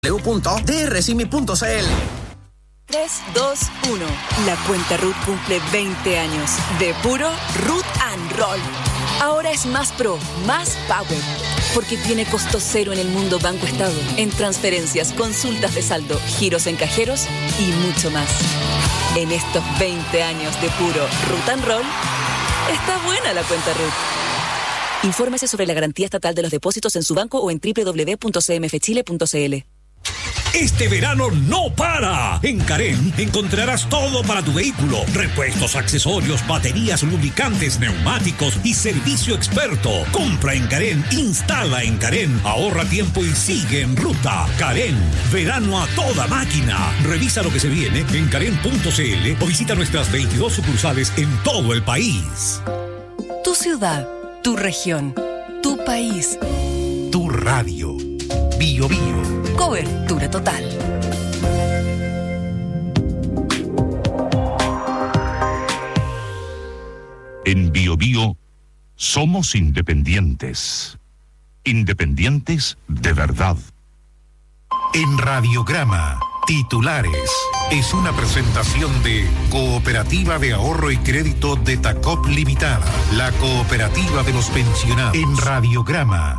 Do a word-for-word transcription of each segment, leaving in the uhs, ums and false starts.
w punto d r simi punto c l. tres, dos, uno. La cuenta R U T cumple veinte años de puro Root and Roll. Ahora es más pro, más power, porque tiene costo cero en el mundo Banco Estado, en transferencias, consultas de saldo, giros en cajeros y mucho más. En estos veinte años de puro Root and Roll, está buena la cuenta R U T. Infórmese sobre la garantía estatal de los depósitos en su banco o en doble u doble u doble u punto c m f chile punto c l. Este verano no para. En Carén encontrarás todo para tu vehículo. Repuestos, accesorios, baterías, lubricantes, neumáticos y servicio experto. Compra en Carén, instala en Carén, ahorra tiempo y sigue en ruta. Carén, verano a toda máquina. Revisa lo que se viene en carén punto c l o visita nuestras veintidós sucursales en todo el país. Tu ciudad, tu región, tu país, tu radio. Bio Bio. Cobertura total. En Bio Bio somos independientes. Independientes de verdad. En Radiograma, titulares. Es una presentación de Cooperativa de Ahorro y Crédito de Tacop Limitada. La cooperativa de los pensionados. En Radiograma.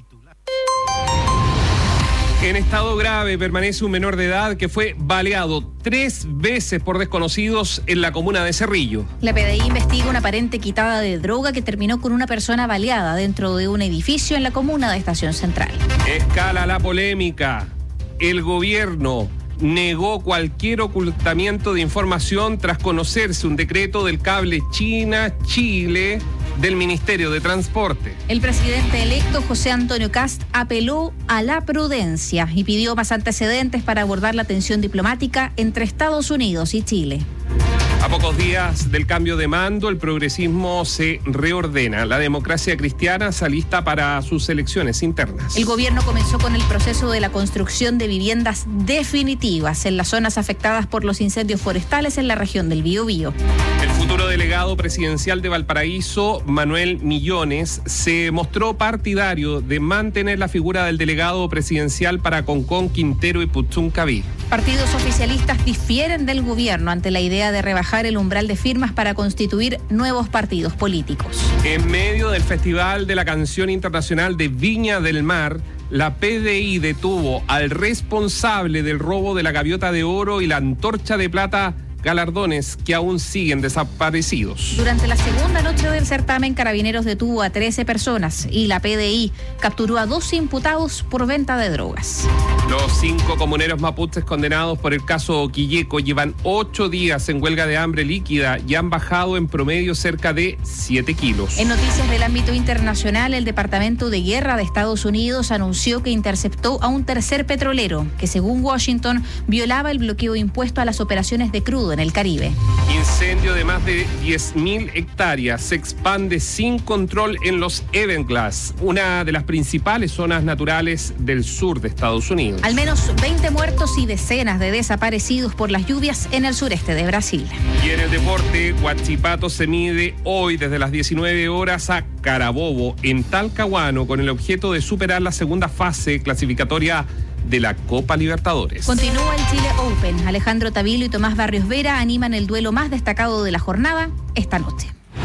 En estado grave permanece un menor de edad que fue baleado tres veces por desconocidos en la comuna de Cerrillo. La P D I investiga una aparente quitada de droga que terminó con una persona baleada dentro de un edificio en la comuna de Estación Central. Escala la polémica. El gobierno negó cualquier ocultamiento de información tras conocerse un decreto del cable China-Chile del Ministerio de Transporte. El presidente electo José Antonio Kast apeló a la prudencia y pidió más antecedentes para abordar la tensión diplomática entre Estados Unidos y Chile. A pocos días del cambio de mando, el progresismo se reordena. La democracia cristiana se alista para sus elecciones internas. El gobierno comenzó con el proceso de la construcción de viviendas definitivas en las zonas afectadas por los incendios forestales en la región del Biobío. El futuro delegado presidencial de Valparaíso, Manuel Millones, se mostró partidario de mantener la figura del delegado presidencial para Concón, Quintero y Puchuncaví. Partidos oficialistas difieren del gobierno ante la idea de rebajar el umbral de firmas para constituir nuevos partidos políticos. En medio del Festival de la Canción Internacional de Viña del Mar, la P D I detuvo al responsable del robo de la gaviota de oro y la antorcha de plata, galardones que aún siguen desaparecidos. Durante la segunda noche del certamen, Carabineros detuvo a trece personas y la P D I capturó a dos imputados por venta de drogas. Los cinco comuneros mapuches condenados por el caso Quilleco llevan ocho días en huelga de hambre líquida y han bajado en promedio cerca de siete kilos. En noticias del ámbito internacional, el Departamento de Guerra de Estados Unidos anunció que interceptó a un tercer petrolero que, según Washington, violaba el bloqueo impuesto a las operaciones de crudo en el Caribe. Incendio de más de diez mil hectáreas se expande sin control en los Everglades, una de las principales zonas naturales del sur de Estados Unidos. Al menos veinte muertos y decenas de desaparecidos por las lluvias en el sureste de Brasil. Y en el deporte, Huachipato se mide hoy desde las diecinueve horas a Carabobo, en Talcahuano, con el objeto de superar la segunda fase clasificatoria de la Copa Libertadores. Continúa el Chile Open. Alejandro Tavilo y Tomás Barrios Vera animan el duelo más destacado de la jornada esta noche.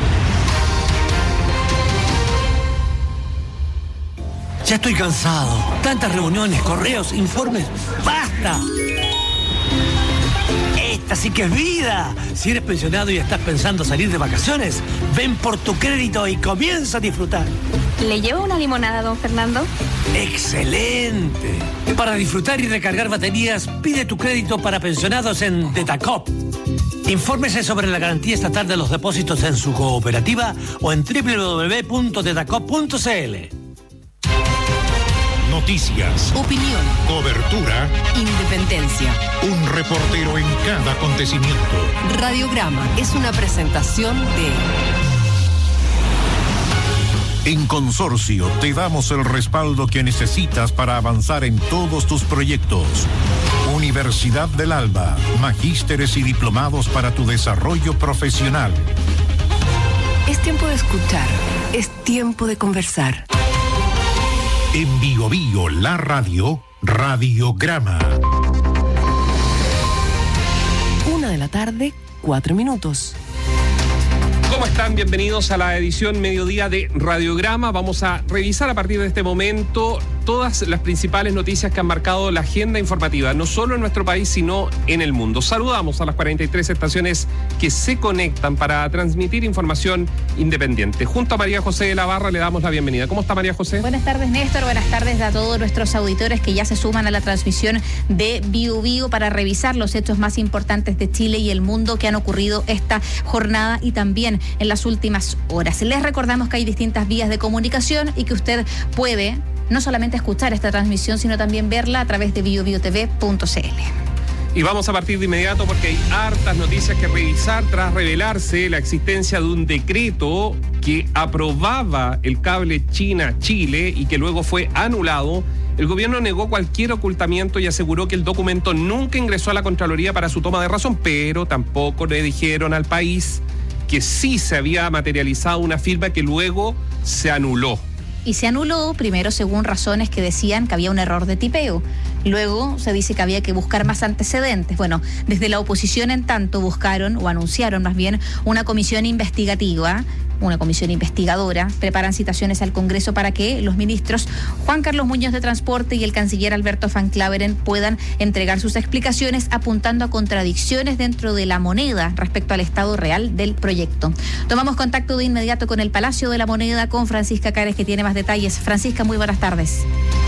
Ya estoy cansado. Tantas reuniones, correos, informes. ¡Basta! Esta sí que es vida. Si eres pensionado y estás pensando salir de vacaciones, ven por tu crédito y comienza a disfrutar. ¿Le llevo una limonada, don Fernando? ¡Excelente! Para disfrutar y recargar baterías, pide tu crédito para pensionados en Detacop. Infórmese sobre la garantía estatal de los depósitos en su cooperativa o en doble u doble u doble u punto detacop punto c l. Noticias, opinión, cobertura, independencia. Un reportero en cada acontecimiento. Radiograma es una presentación de... En Consorcio te damos el respaldo que necesitas para avanzar en todos tus proyectos. Universidad del Alba, magísteres y diplomados para tu desarrollo profesional. Es tiempo de escuchar, es tiempo de conversar. En Bio Bio, la radio, Radiograma. Una de la tarde, cuatro minutos. ¿Cómo están? Bienvenidos a la edición mediodía de Radiograma. Vamos a revisar a partir de este momento todas las principales noticias que han marcado la agenda informativa, no solo en nuestro país, sino en el mundo. Saludamos a las cuarenta y tres estaciones que se conectan para transmitir información independiente. Junto a María José de la Barra le damos la bienvenida. ¿Cómo está María José? Buenas tardes, Néstor. Buenas tardes a todos nuestros auditores que ya se suman a la transmisión de Bio Bio para revisar los hechos más importantes de Chile y el mundo que han ocurrido esta jornada y también en las últimas horas. Les recordamos que hay distintas vías de comunicación y que usted puede no solamente escuchar esta transmisión, sino también verla a través de bio bio t v punto c l. Y vamos a partir de inmediato porque hay hartas noticias que revisar tras revelarse la existencia de un decreto que aprobaba el cable China-Chile y que luego fue anulado. El gobierno negó cualquier ocultamiento y aseguró que el documento nunca ingresó a la Contraloría para su toma de razón, pero tampoco le dijeron al país que sí se había materializado una firma que luego se anuló. Y se anuló primero según razones que decían que había un error de tipeo. Luego se dice que había que buscar más antecedentes. Bueno, desde la oposición en tanto buscaron, o anunciaron más bien, una comisión investigativa, una comisión investigadora. Preparan citaciones al Congreso para que los ministros Juan Carlos Muñoz de Transporte y el canciller Alberto Van Claveren puedan entregar sus explicaciones apuntando a contradicciones dentro de la moneda respecto al estado real del proyecto. Tomamos contacto de inmediato con el Palacio de la Moneda, con Francisca Cares, que tiene más detalles. Francisca, muy buenas tardes.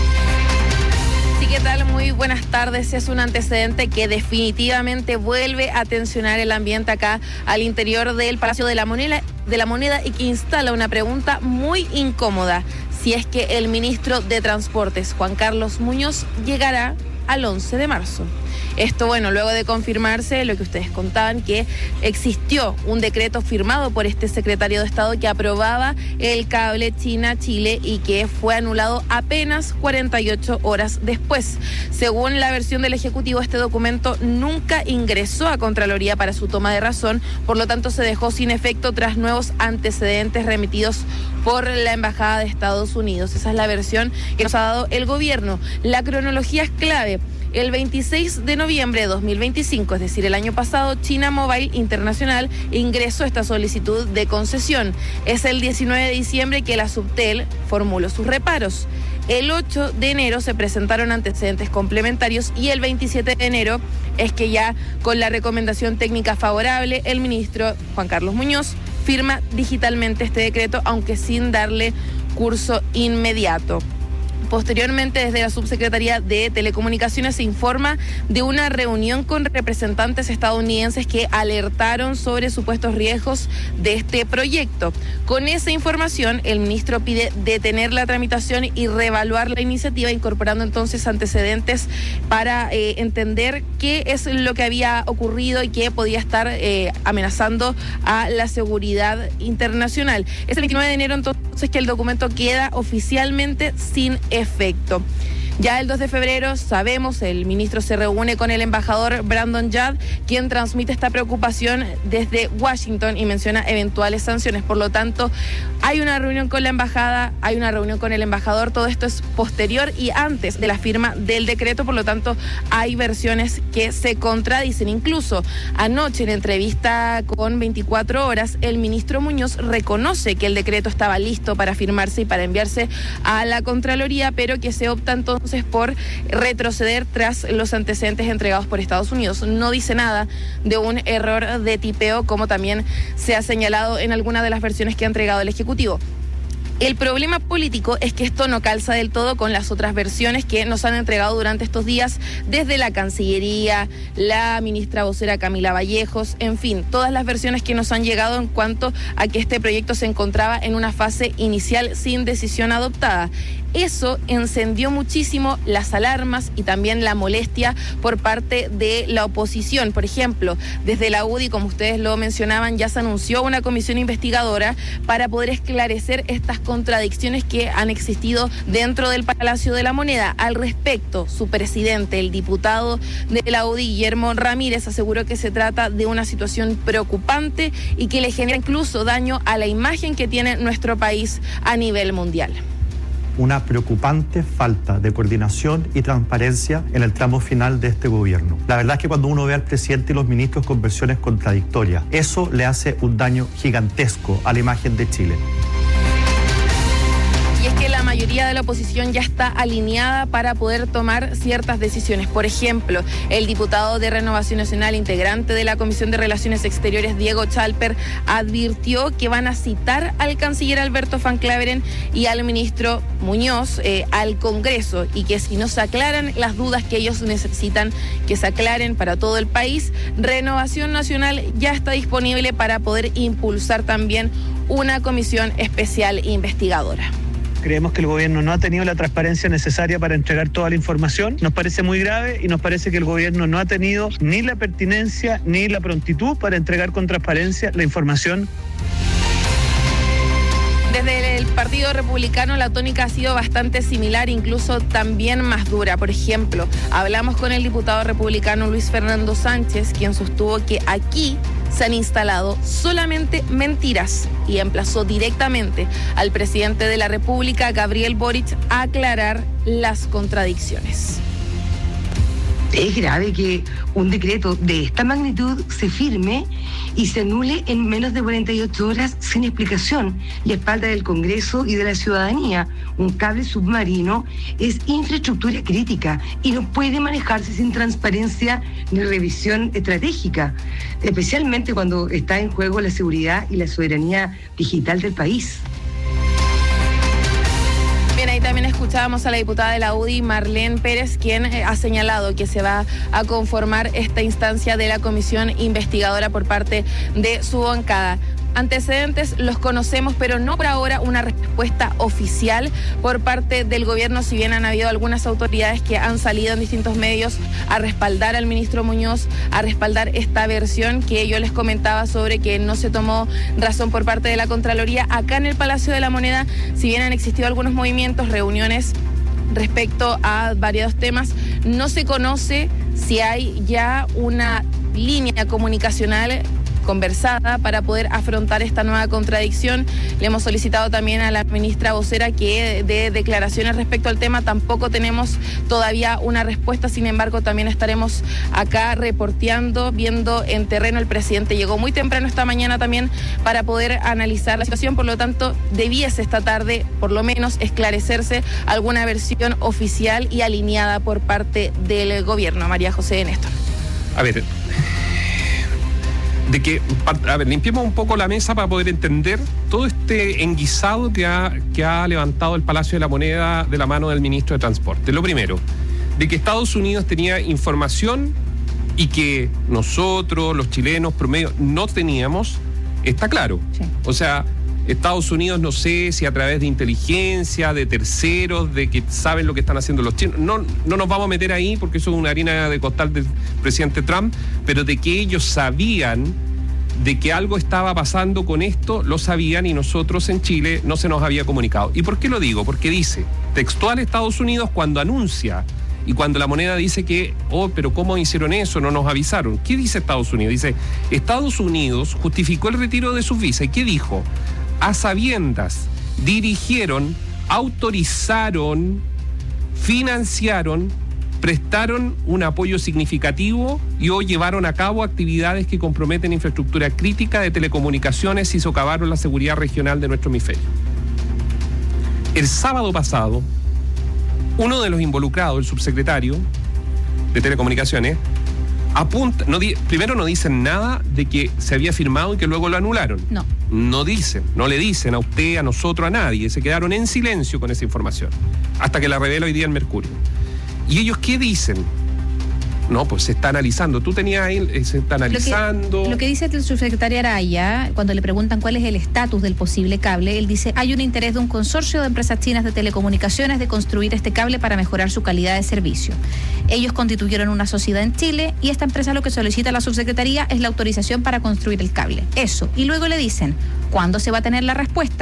¿Qué tal? Muy buenas tardes. Es un antecedente que definitivamente vuelve a tensionar el ambiente acá al interior del Palacio de la Moneda, de la Moneda y que instala una pregunta muy incómoda. Si es que el ministro de Transportes, Juan Carlos Muñoz, llegará al once de marzo. Esto, bueno, luego de confirmarse lo que ustedes contaban, que existió un decreto firmado por este secretario de Estado que aprobaba el cable China-Chile y que fue anulado apenas cuarenta y ocho horas después. Según la versión del Ejecutivo, este documento nunca ingresó a Contraloría para su toma de razón, por lo tanto se dejó sin efecto tras nuevos antecedentes remitidos por la Embajada de Estados Unidos. Esa es la versión que nos ha dado el gobierno. La cronología es clave. El veintiséis de noviembre de dos mil veinticinco, es decir, el año pasado, China Mobile Internacional ingresó esta solicitud de concesión. Es el diecinueve de diciembre que la Subtel formuló sus reparos. El ocho de enero se presentaron antecedentes complementarios y el veintisiete de enero es que ya con la recomendación técnica favorable, el ministro Juan Carlos Muñoz firma digitalmente este decreto, aunque sin darle curso inmediato. Posteriormente, desde la Subsecretaría de Telecomunicaciones se informa de una reunión con representantes estadounidenses que alertaron sobre supuestos riesgos de este proyecto. Con esa información, el ministro pide detener la tramitación y reevaluar la iniciativa, incorporando entonces antecedentes para eh, entender qué es lo que había ocurrido y qué podía estar eh, amenazando a la seguridad internacional. Es el veintinueve de enero entonces que el documento queda oficialmente sin efecto. Ya el dos de febrero, sabemos, el ministro se reúne con el embajador Brandon Judd, quien transmite esta preocupación desde Washington y menciona eventuales sanciones. Por lo tanto, hay una reunión con la embajada, hay una reunión con el embajador. Todo esto es posterior y antes de la firma del decreto. Por lo tanto, hay versiones que se contradicen. Incluso anoche, en entrevista con veinticuatro horas, el ministro Muñoz reconoce que el decreto estaba listo para firmarse y para enviarse a la Contraloría, pero que se opta entonces por retroceder tras los antecedentes entregados por Estados Unidos. No dice nada de un error de tipeo, como también se ha señalado en alguna de las versiones que ha entregado el Ejecutivo. El problema político es que esto no calza del todo con las otras versiones que nos han entregado durante estos días desde la Cancillería, la ministra vocera Camila Vallejos, en fin, todas las versiones que nos han llegado en cuanto a que este proyecto se encontraba en una fase inicial sin decisión adoptada. Eso encendió muchísimo las alarmas y también la molestia por parte de la oposición. Por ejemplo, desde la U D I, como ustedes lo mencionaban, ya se anunció una comisión investigadora para poder esclarecer estas contradicciones que han existido dentro del Palacio de la Moneda. Al respecto, su presidente, el diputado de la U D I, Guillermo Ramírez, aseguró que se trata de una situación preocupante y que le genera incluso daño a la imagen que tiene nuestro país a nivel mundial. una preocupante falta de coordinación y transparencia en el tramo final de este gobierno. La verdad es que cuando uno ve al presidente y los ministros con versiones contradictorias, eso le hace un daño gigantesco a la imagen de Chile. Y es que la mayoría de la oposición ya está alineada para poder tomar ciertas decisiones. Por ejemplo, el diputado de Renovación Nacional, integrante de la Comisión de Relaciones Exteriores, Diego Chalper, advirtió que van a citar al canciller Alberto Van Claveren y al ministro Muñoz eh, al Congreso, y que si no se aclaran las dudas que ellos necesitan que se aclaren para todo el país, Renovación Nacional ya está disponible para poder impulsar también una comisión especial investigadora. Creemos que el gobierno no ha tenido la transparencia necesaria para entregar toda la información. Nos parece muy grave y nos parece que el gobierno no ha tenido ni la pertinencia ni la prontitud para entregar con transparencia la información. Desde el Partido Republicano la tónica ha sido bastante similar, incluso también más dura. Por ejemplo, hablamos con el diputado republicano Luis Fernando Sánchez, quien sostuvo que aquí se han instalado solamente mentiras, y emplazó directamente al presidente de la República, Gabriel Boric, a aclarar las contradicciones. Es grave que un decreto de esta magnitud se firme y se anule en menos de cuarenta y ocho horas sin explicación y a espaldas del Congreso y de la ciudadanía. Un cable submarino es infraestructura crítica y no puede manejarse sin transparencia ni revisión estratégica, especialmente cuando está en juego la seguridad y la soberanía digital del país. Bien, ahí también escuchábamos a la diputada de la U D I, Marlene Pérez, quien ha señalado que se va a conformar esta instancia de la comisión investigadora por parte de su bancada. Antecedentes los conocemos, pero no por ahora una respuesta oficial por parte del gobierno, si bien han habido algunas autoridades que han salido en distintos medios a respaldar al ministro Muñoz, a respaldar esta versión que yo les comentaba sobre que no se tomó razón por parte de la Contraloría. Acá en el Palacio de la Moneda, si bien han existido algunos movimientos, reuniones respecto a varios temas, no se conoce si hay ya una línea comunicacional conversada para poder afrontar esta nueva contradicción. Le hemos solicitado también a la ministra vocera que dé declaraciones respecto al tema. Tampoco tenemos todavía una respuesta, sin embargo también estaremos acá reporteando, viendo en terreno. El presidente llegó muy temprano esta mañana también para poder analizar la situación, por lo tanto debiese esta tarde por lo menos esclarecerse alguna versión oficial y alineada por parte del gobierno. María José Néstor. A ver, de que, a ver, limpiemos un poco la mesa para poder entender todo este enguisado que ha, que ha levantado el Palacio de la Moneda de la mano del ministro de Transporte. Lo primero, de que Estados Unidos tenía información y que nosotros, los chilenos promedio, no teníamos, está claro. Sí. O sea, Estados Unidos, no sé si a través de inteligencia, de terceros, de que saben lo que están haciendo los chinos. No, no nos vamos a meter ahí porque eso es una harina de costal del presidente Trump, pero de que ellos sabían de que algo estaba pasando con esto, lo sabían, y nosotros en Chile no se nos había comunicado. ¿Y por qué lo digo? Porque dice, textual Estados Unidos cuando anuncia y cuando la Moneda dice que, oh, pero ¿cómo hicieron eso? No nos avisaron. ¿Qué dice Estados Unidos? Dice, Estados Unidos justificó el retiro de sus visas. ¿Y qué dijo? A sabiendas, dirigieron, autorizaron, financiaron, prestaron un apoyo significativo y o llevaron a cabo actividades que comprometen infraestructura crítica de telecomunicaciones y socavaron la seguridad regional de nuestro hemisferio. El sábado pasado, uno de los involucrados, el subsecretario de Telecomunicaciones, apunta, no di, primero no dicen nada de que se había firmado y que luego lo anularon. No. No dicen, no le dicen a usted, a nosotros, a nadie. Se quedaron en silencio con esa información, hasta que la revela hoy día el Mercurio. ¿Y ellos qué dicen? No, pues se está analizando. Tú tenías ahí, se está analizando. Lo que, lo que dice el subsecretario Araya, cuando le preguntan cuál es el estatus del posible cable, él dice, hay un interés de un consorcio de empresas chinas de telecomunicaciones de construir este cable para mejorar su calidad de servicio. Ellos constituyeron una sociedad en Chile y esta empresa lo que solicita a la subsecretaría es la autorización para construir el cable. Eso. Y luego le dicen, ¿cuándo se va a tener la respuesta?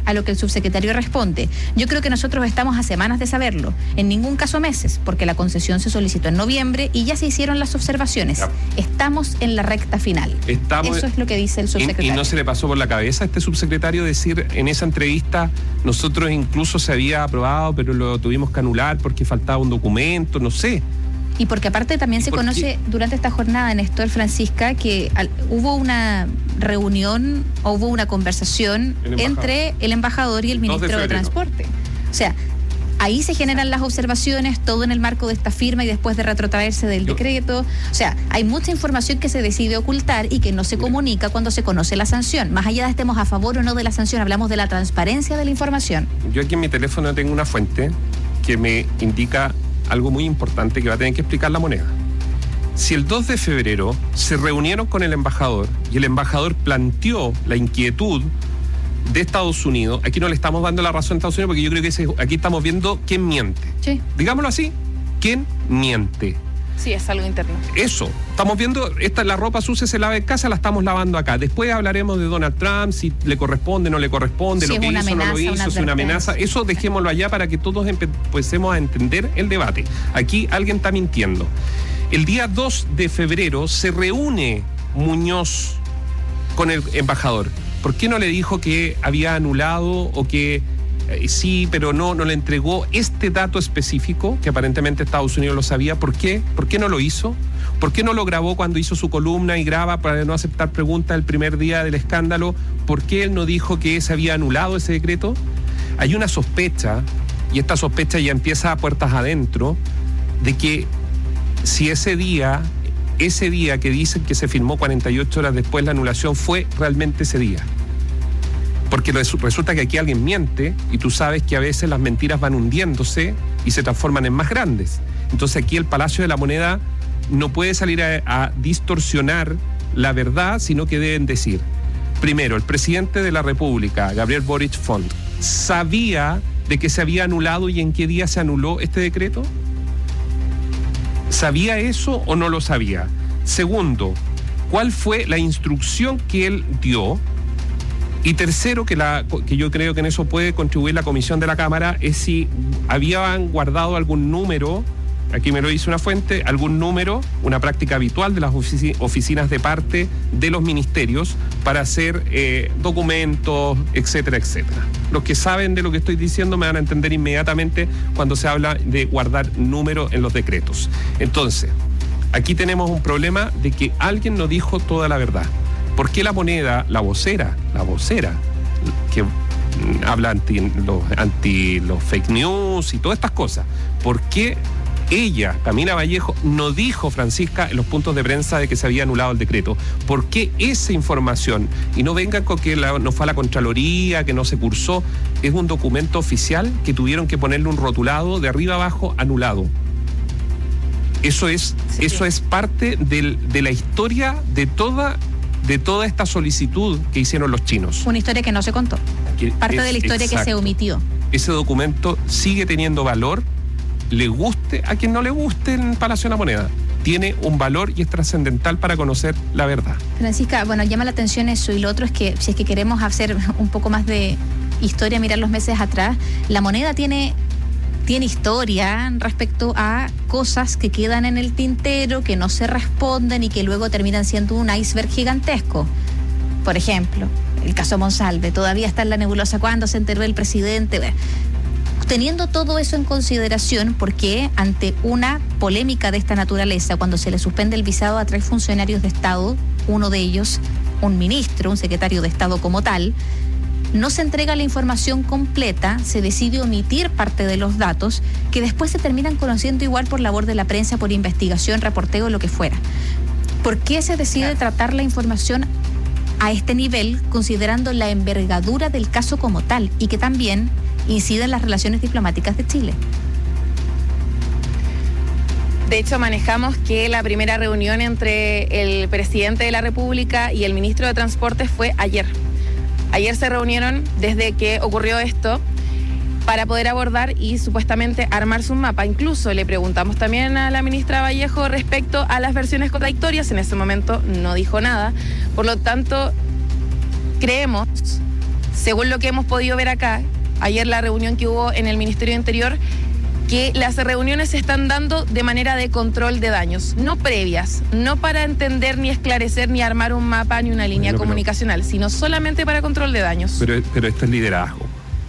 a lo que el subsecretario responde: yo creo que nosotros estamos a semanas de saberlo, en ningún caso a meses, porque la concesión se solicitó en noviembre y ya se hicieron las observaciones. Ya. Estamos en la recta final. Estamos, Eso es lo que dice el subsecretario. Y, y no se le pasó por la cabeza a este subsecretario decir en esa entrevista: nosotros incluso se había aprobado, pero lo tuvimos que anular porque faltaba un documento, no sé. Y porque aparte también se conoce qué? durante esta jornada, Néstor, Francisca, que al, hubo una reunión o hubo una conversación el entre el embajador y el ministro de, de Transporte. O sea, ahí se generan las observaciones, todo en el marco de esta firma y después de retrotraerse del Yo. decreto. O sea, hay mucha información que se decide ocultar y que no se Mira. comunica cuando se conoce la sanción. Más allá de estemos a favor o no de la sanción, hablamos de la transparencia de la información. Yo aquí en mi teléfono tengo una fuente que me indica algo muy importante que va a tener que explicar La Moneda. Si el dos de febrero se reunieron con el embajador y el embajador planteó la inquietud de Estados Unidos, aquí no le estamos dando la razón a Estados Unidos porque yo creo que ese, aquí estamos viendo quién miente. Sí. Digámoslo así, quién miente. Sí, es algo interno. Eso, estamos viendo, esta la ropa sucia se lava en casa, la estamos lavando acá. Después hablaremos de Donald Trump, si le corresponde, no le corresponde, si lo que hizo, amenaza, no lo hizo, si es una amenaza. Eso dejémoslo allá para que todos empecemos a entender el debate. Aquí alguien está mintiendo. El día dos de febrero se reúne Muñoz con el embajador. ¿Por qué no le dijo que había anulado o que eh, sí, pero no, no le entregó este dato específico, que aparentemente Estados Unidos lo sabía? ¿Por qué? ¿Por qué no lo hizo? ¿Por qué no lo grabó cuando hizo su columna y graba para no aceptar preguntas el primer día del escándalo? ¿Por qué él no dijo que se había anulado ese decreto? Hay una sospecha, y esta sospecha ya empieza a puertas adentro, de que si ese día, ese día que dicen que se firmó cuarenta y ocho horas después la anulación, fue realmente ese día. Porque resulta que aquí alguien miente y tú sabes que a veces las mentiras van hundiéndose y se transforman en más grandes. Entonces aquí el Palacio de la Moneda no puede salir a, a distorsionar la verdad, sino que deben decir: primero, el presidente de la República, Gabriel Boric Font, ¿sabía de que se había anulado y en qué día se anuló este decreto? ¿Sabía eso o no lo sabía? Segundo, ¿cuál fue la instrucción que él dio? Y tercero, que, la, que yo creo que en eso puede contribuir la comisión de la Cámara, es si habían guardado algún número, aquí me lo dice una fuente, algún número, una práctica habitual de las ofici- oficinas de parte de los ministerios para hacer eh, documentos, etcétera, etcétera. Los que saben de lo que estoy diciendo me van a entender inmediatamente cuando se habla de guardar números en los decretos. Entonces, aquí tenemos un problema de que alguien no dijo toda la verdad. ¿Por qué La Moneda, la vocera, la vocera, que habla anti los, anti los fake news y todas estas cosas, por qué ella, Camila Vallejo, no dijo, Francisca, en los puntos de prensa de que se había anulado el decreto? ¿Por qué esa información? Y no vengan con que la, no fue a la Contraloría, que no se cursó. Es un documento oficial que tuvieron que ponerle un rotulado de arriba abajo, anulado. Eso es, sí. eso es parte del, de la historia de toda... de toda esta solicitud que hicieron los chinos. Una historia que no se contó. Que Parte es, de la historia exacto. que se omitió. Ese documento sigue teniendo valor, le guste a quien no le guste el Palacio de la Moneda. Tiene un valor y es trascendental para conocer la verdad. Francisca, bueno, llama la atención eso, y lo otro es que si es que queremos hacer un poco más de historia, mirar los meses atrás, La Moneda tiene... tiene historia respecto a cosas que quedan en el tintero, que no se responden y que luego terminan siendo un iceberg gigantesco. Por ejemplo, el caso Monsalve, todavía está en la nebulosa. ¿Cuándo se enteró el presidente? Teniendo todo eso en consideración, ¿por qué ante una polémica de esta naturaleza, cuando se le suspende el visado a tres funcionarios de Estado, uno de ellos un ministro, un secretario de Estado como tal, no se entrega la información completa, se decide omitir parte de los datos que después se terminan conociendo igual por labor de la prensa, por investigación, reporteo, lo que fuera? ¿Por qué se decide tratar la información a este nivel, considerando la envergadura del caso como tal y que también incide en las relaciones diplomáticas de Chile? De hecho, manejamos que la primera reunión entre el presidente de la República y el ministro de Transportes fue ayer. Ayer se reunieron desde que ocurrió esto para poder abordar y supuestamente armarse un mapa. Incluso le preguntamos también a la ministra Vallejo respecto a las versiones contradictorias. En ese momento no dijo nada. Por lo tanto, creemos según lo que hemos podido ver acá, ayer la reunión que hubo en el Ministerio de Interior, que las reuniones se están dando de manera de control de daños, no previas, no para entender ni esclarecer ni armar un mapa ni una línea bueno, comunicacional, sino solamente para control de daños. Pero, pero esto es liderazgo.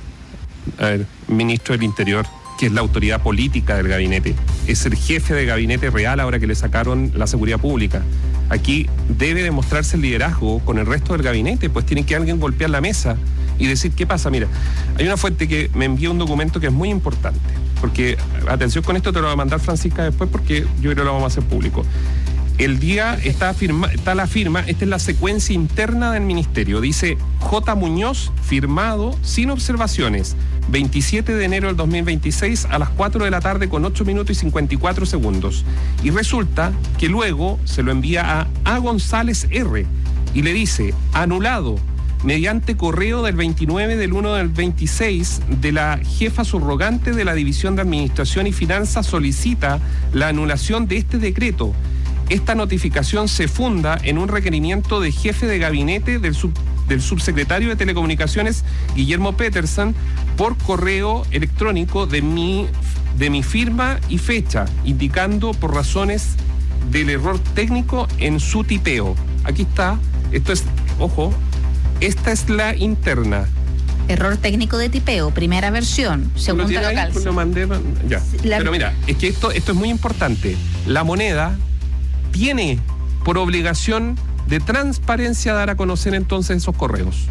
A ver, ministro del Interior, que es la autoridad política del gabinete, es el jefe de gabinete real ahora que le sacaron la seguridad pública. Aquí debe demostrarse el liderazgo con el resto del gabinete, pues tiene que alguien golpear la mesa y decir qué pasa. Mira, hay una fuente que me envía un documento que es muy importante, porque, atención con esto, te lo va a mandar Francisca después porque yo creo que lo vamos a hacer público. El día está, firma, está la firma, esta es la secuencia interna del ministerio, dice J. Muñoz, firmado sin observaciones, veintisiete de enero del dos mil veintiséis a las cuatro de la tarde con ocho minutos y cincuenta y cuatro segundos. Y resulta que luego se lo envía a A. González R. y le dice, anulado, mediante correo del veintinueve del uno del veintiséis de la jefa subrogante de la División de Administración y Finanzas solicita la anulación de este decreto. Esta notificación se funda en un requerimiento de jefe de gabinete del, sub, del subsecretario de Telecomunicaciones, Guillermo Peterson, por correo electrónico de mi, de mi firma y fecha, indicando por razones del error técnico en su tipeo. Aquí está, esto es, ojo, esta es la interna. Error técnico de tipeo, primera versión, segundo local. Lo mandé, ya. La... Pero mira, es que esto, esto es muy importante. La Moneda tiene por obligación de transparencia dar a conocer entonces esos correos,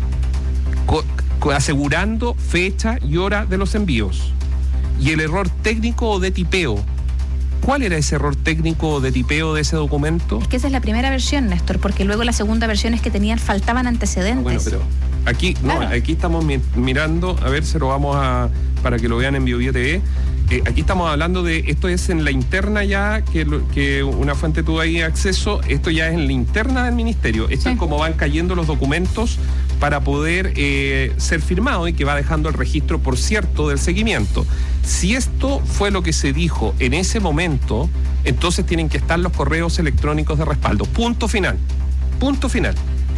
co- co- asegurando fecha y hora de los envíos. Y el error técnico o de tipeo, ¿cuál era ese error técnico o de tipeo de ese documento? Es que esa es la primera versión, Néstor, porque luego la segunda versión es que tenían, faltaban antecedentes. Ah, bueno, pero aquí, claro. no, aquí estamos mi- mirando, a ver, se lo vamos a, para que lo vean en BioBio T V. Eh, aquí estamos hablando de, esto es en la interna ya, que, que una fuente tuvo ahí acceso, esto ya es en la interna del ministerio, esto sí. Es como van cayendo los documentos para poder eh, ser firmados y que va dejando el registro, por cierto, del seguimiento. Si esto fue lo que se dijo en ese momento, entonces tienen que estar los correos electrónicos de respaldo. Punto final. Punto final.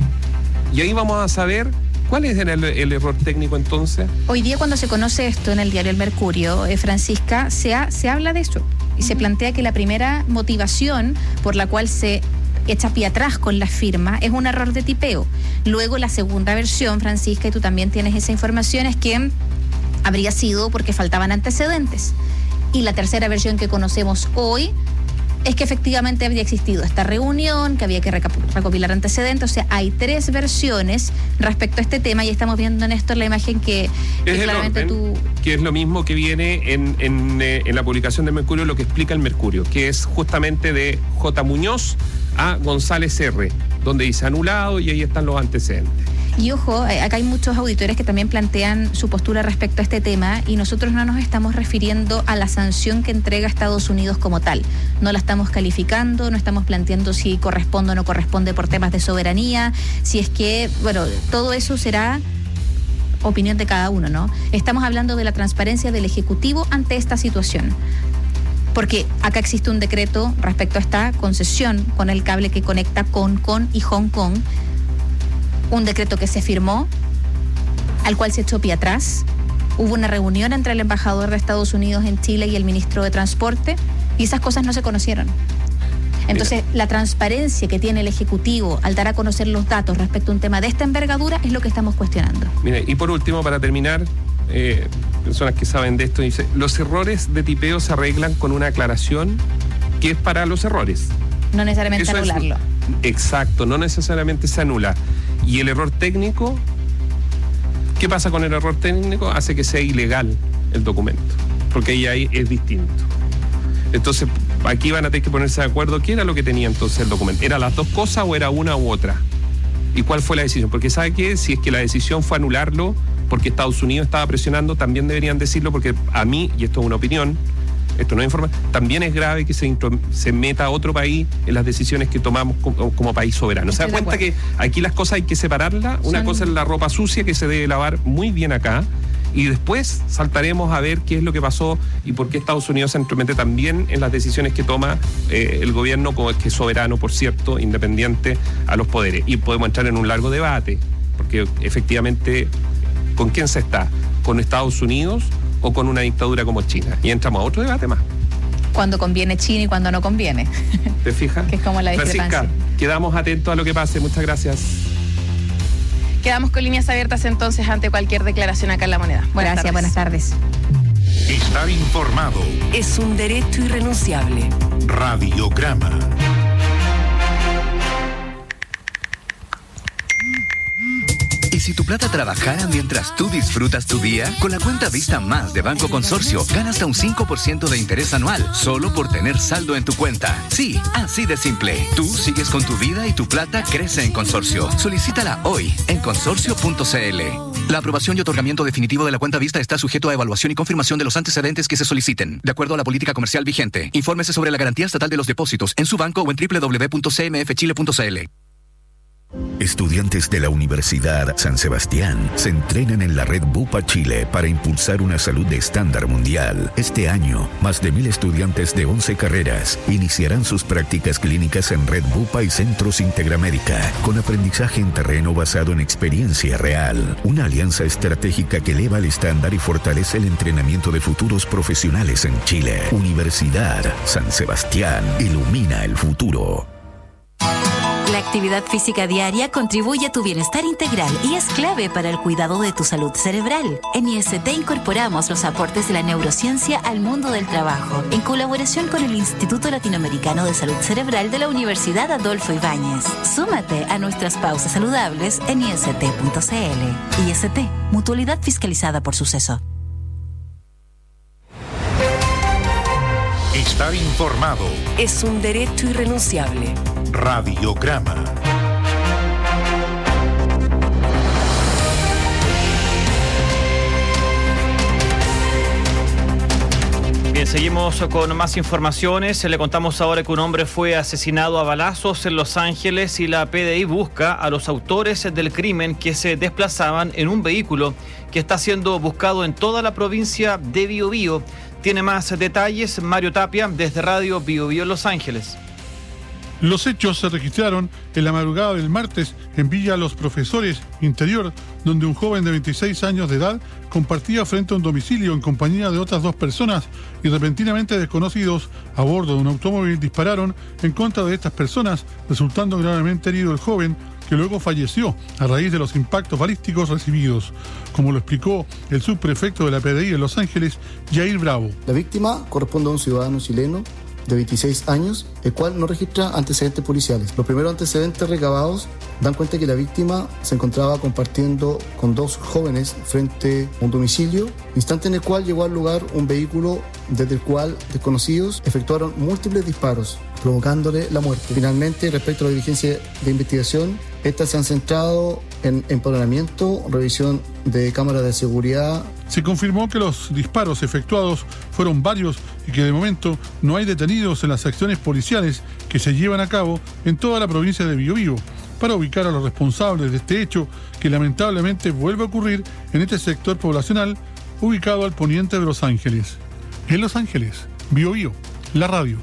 Y ahí vamos a saber cuál es el, el error técnico entonces. Hoy día, cuando se conoce esto en el diario El Mercurio, eh, Francisca, se, ha, se habla de eso y uh-huh. se plantea que la primera motivación por la cual se echa pie atrás con la firma es un error de tipeo. Luego, la segunda versión, Francisca, y tú también tienes esa información, es que habría sido porque faltaban antecedentes. Y la tercera versión que conocemos hoy es que efectivamente había existido esta reunión, que había que recopilar antecedentes. O sea, hay tres versiones respecto a este tema y estamos viendo, Néstor, la imagen que, que claramente tú... Que es lo mismo que viene en, en, en la publicación del Mercurio, lo que explica el Mercurio, que es justamente de J. Muñoz a González R., donde dice anulado y ahí están los antecedentes. Y ojo, acá hay muchos auditores que también plantean su postura respecto a este tema y nosotros no nos estamos refiriendo a la sanción que entrega Estados Unidos como tal. No la estamos calificando, no estamos planteando si corresponde o no corresponde por temas de soberanía, si es que, bueno, todo eso será opinión de cada uno, ¿no? Estamos hablando de la transparencia del Ejecutivo ante esta situación. Porque acá existe un decreto respecto a esta concesión con el cable que conecta Concon y Hong Kong, un decreto que se firmó, al cual se echó pie atrás. Hubo una reunión entre el embajador de Estados Unidos en Chile y el ministro de Transporte, y esas cosas no se conocieron. Entonces, Mira. la transparencia que tiene el Ejecutivo al dar a conocer los datos respecto a un tema de esta envergadura es lo que estamos cuestionando. Mira, y por último, para terminar, eh, personas que saben de esto, dice, los errores de tipeo se arreglan con una aclaración que es para los errores. No necesariamente Eso anularlo. Es, exacto, no necesariamente se anula. Y el error técnico, ¿qué pasa con el error técnico? Hace que sea ilegal el documento, porque ahí, ahí es distinto. Entonces, aquí van a tener que ponerse de acuerdo qué era lo que tenía entonces el documento. ¿Era las dos cosas o era una u otra? ¿Y cuál fue la decisión? Porque ¿sabe qué? Si es que la decisión fue anularlo porque Estados Unidos estaba presionando, también deberían decirlo, porque a mí, y esto es una opinión, esto no es información, también es grave que se, intro, se meta a otro país en las decisiones que tomamos como, como país soberano. ¿Se da cuenta que aquí las cosas hay que separarlas? Una Son... cosa es la ropa sucia que se debe lavar muy bien acá, y después saltaremos a ver qué es lo que pasó y por qué Estados Unidos se entromete también en las decisiones que toma eh, el gobierno, como es que es soberano, por cierto, independiente a los poderes. Y podemos entrar en un largo debate. porque efectivamente, ¿con quién se está? ¿Con Estados Unidos o con una dictadura como China? Y entramos a otro debate más. Cuando conviene China y cuando no conviene. ¿Te fijas? Que es como la discrepancia. Francisca, quedamos atentos a lo que pase. Muchas gracias. Quedamos con líneas abiertas entonces ante cualquier declaración acá en La Moneda. Buenas Gracias, tardes. buenas tardes. Estar informado. Es un derecho irrenunciable. Radiograma. ¿Y si tu plata trabajara mientras tú disfrutas tu día? Con la cuenta Vista Más de Banco Consorcio, gana hasta un cinco por ciento de interés anual, solo por tener saldo en tu cuenta. Sí, así de simple. Tú sigues con tu vida y tu plata crece en Consorcio. Solicítala hoy en consorcio punto c l. La aprobación y otorgamiento definitivo de la cuenta Vista está sujeto a evaluación y confirmación de los antecedentes que se soliciten, de acuerdo a la política comercial vigente. Infórmese sobre la garantía estatal de los depósitos en su banco o en doble u doble u doble u punto c m f chile punto c l. Estudiantes de la Universidad San Sebastián se entrenan en la red Bupa Chile para impulsar una salud de estándar mundial. Este año, más de mil estudiantes de once carreras iniciarán sus prácticas clínicas en red Bupa y Centros Integramédica, con aprendizaje en terreno basado en experiencia real. Una alianza estratégica que eleva el estándar y fortalece el entrenamiento de futuros profesionales en Chile. Universidad San Sebastián ilumina el futuro. La actividad física diaria contribuye a tu bienestar integral y es clave para el cuidado de tu salud cerebral. En I S T incorporamos los aportes de la neurociencia al mundo del trabajo, en colaboración con el Instituto Latinoamericano de Salud Cerebral de la Universidad Adolfo Ibáñez. Súmate a nuestras pausas saludables en i s t punto c l. I S T, mutualidad fiscalizada por Suceso. Estar informado. Es un derecho irrenunciable. Radiograma. Bien, seguimos con más informaciones. Le contamos ahora que un hombre fue asesinado a balazos en Los Ángeles y la P D I busca a los autores del crimen que se desplazaban en un vehículo que está siendo buscado en toda la provincia de Biobío. Tiene más detalles Mario Tapia desde Radio Biobío Los Ángeles. Los hechos se registraron en la madrugada del martes en Villa Los Profesores, interior, donde un joven de veintiséis años de edad compartía frente a un domicilio en compañía de otras dos personas y repentinamente desconocidos a bordo de un automóvil dispararon en contra de estas personas, resultando gravemente herido el joven, que luego falleció a raíz de los impactos balísticos recibidos, como lo explicó el subprefecto de la P D I en Los Ángeles, Jair Bravo. La víctima corresponde a un ciudadano chileno de veintiséis años, el cual no registra antecedentes policiales. Los primeros antecedentes recabados dan cuenta que la víctima se encontraba compartiendo con dos jóvenes frente a un domicilio, instante en el cual llegó al lugar un vehículo desde el cual desconocidos efectuaron múltiples disparos, provocándole la muerte. Finalmente, respecto a la diligencia de investigación, estas se han centrado en empoderamiento, revisión de cámaras de seguridad. Se confirmó que los disparos efectuados fueron varios y que de momento no hay detenidos en las acciones policiales que se llevan a cabo en toda la provincia de Biobío para ubicar a los responsables de este hecho que lamentablemente vuelve a ocurrir en este sector poblacional ubicado al poniente de Los Ángeles. En Los Ángeles, Biobío, la radio.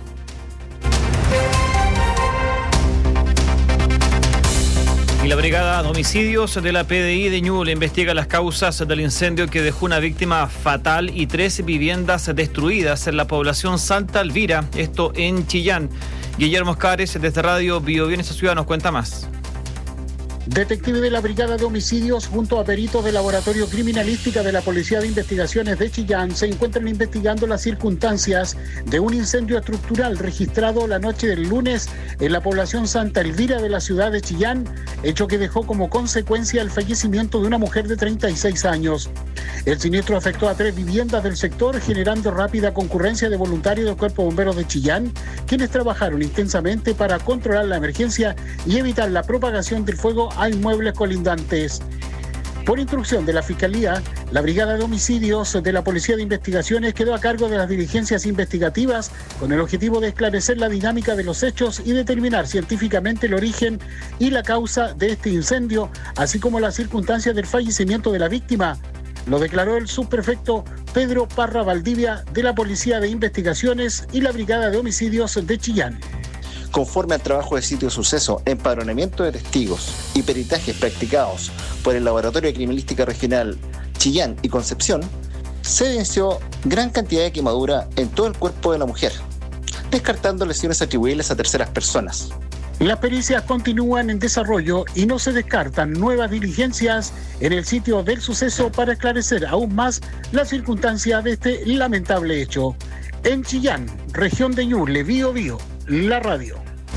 Y la Brigada de Homicidios de la P D I de Ñuble investiga las causas del incendio que dejó una víctima fatal y tres viviendas destruidas en la población Santa Elvira, esto en Chillán. Guillermo Oscares, desde Radio Biobío en esta ciudad, nos cuenta más. Detectives de la Brigada de Homicidios junto a peritos del Laboratorio Criminalística de la Policía de Investigaciones de Chillán se encuentran investigando las circunstancias de un incendio estructural registrado la noche del lunes en la población Santa Elvira de la ciudad de Chillán, hecho que dejó como consecuencia el fallecimiento de una mujer de treinta y seis años. El siniestro afectó a tres viviendas del sector, generando rápida concurrencia de voluntarios del Cuerpo de Bomberos de Chillán, quienes trabajaron intensamente para controlar la emergencia y evitar la propagación del fuego a inmuebles colindantes. Por instrucción de la Fiscalía, la Brigada de Homicidios de la Policía de Investigaciones quedó a cargo de las diligencias investigativas con el objetivo de esclarecer la dinámica de los hechos y determinar científicamente el origen y la causa de este incendio, así como las circunstancias del fallecimiento de la víctima. Lo declaró el subprefecto Pedro Parra Valdivia de la Policía de Investigaciones y la Brigada de Homicidios de Chillán. Conforme al trabajo de sitio de suceso, empadronamiento de testigos y peritajes practicados por el Laboratorio de Criminalística Regional Chillán y Concepción, se evidenció gran cantidad de quemadura en todo el cuerpo de la mujer, descartando lesiones atribuibles a terceras personas. Las pericias continúan en desarrollo y no se descartan nuevas diligencias en el sitio del suceso para esclarecer aún más las circunstancias de este lamentable hecho. En Chillán, región de Ñuble, Bío Bío, la radio.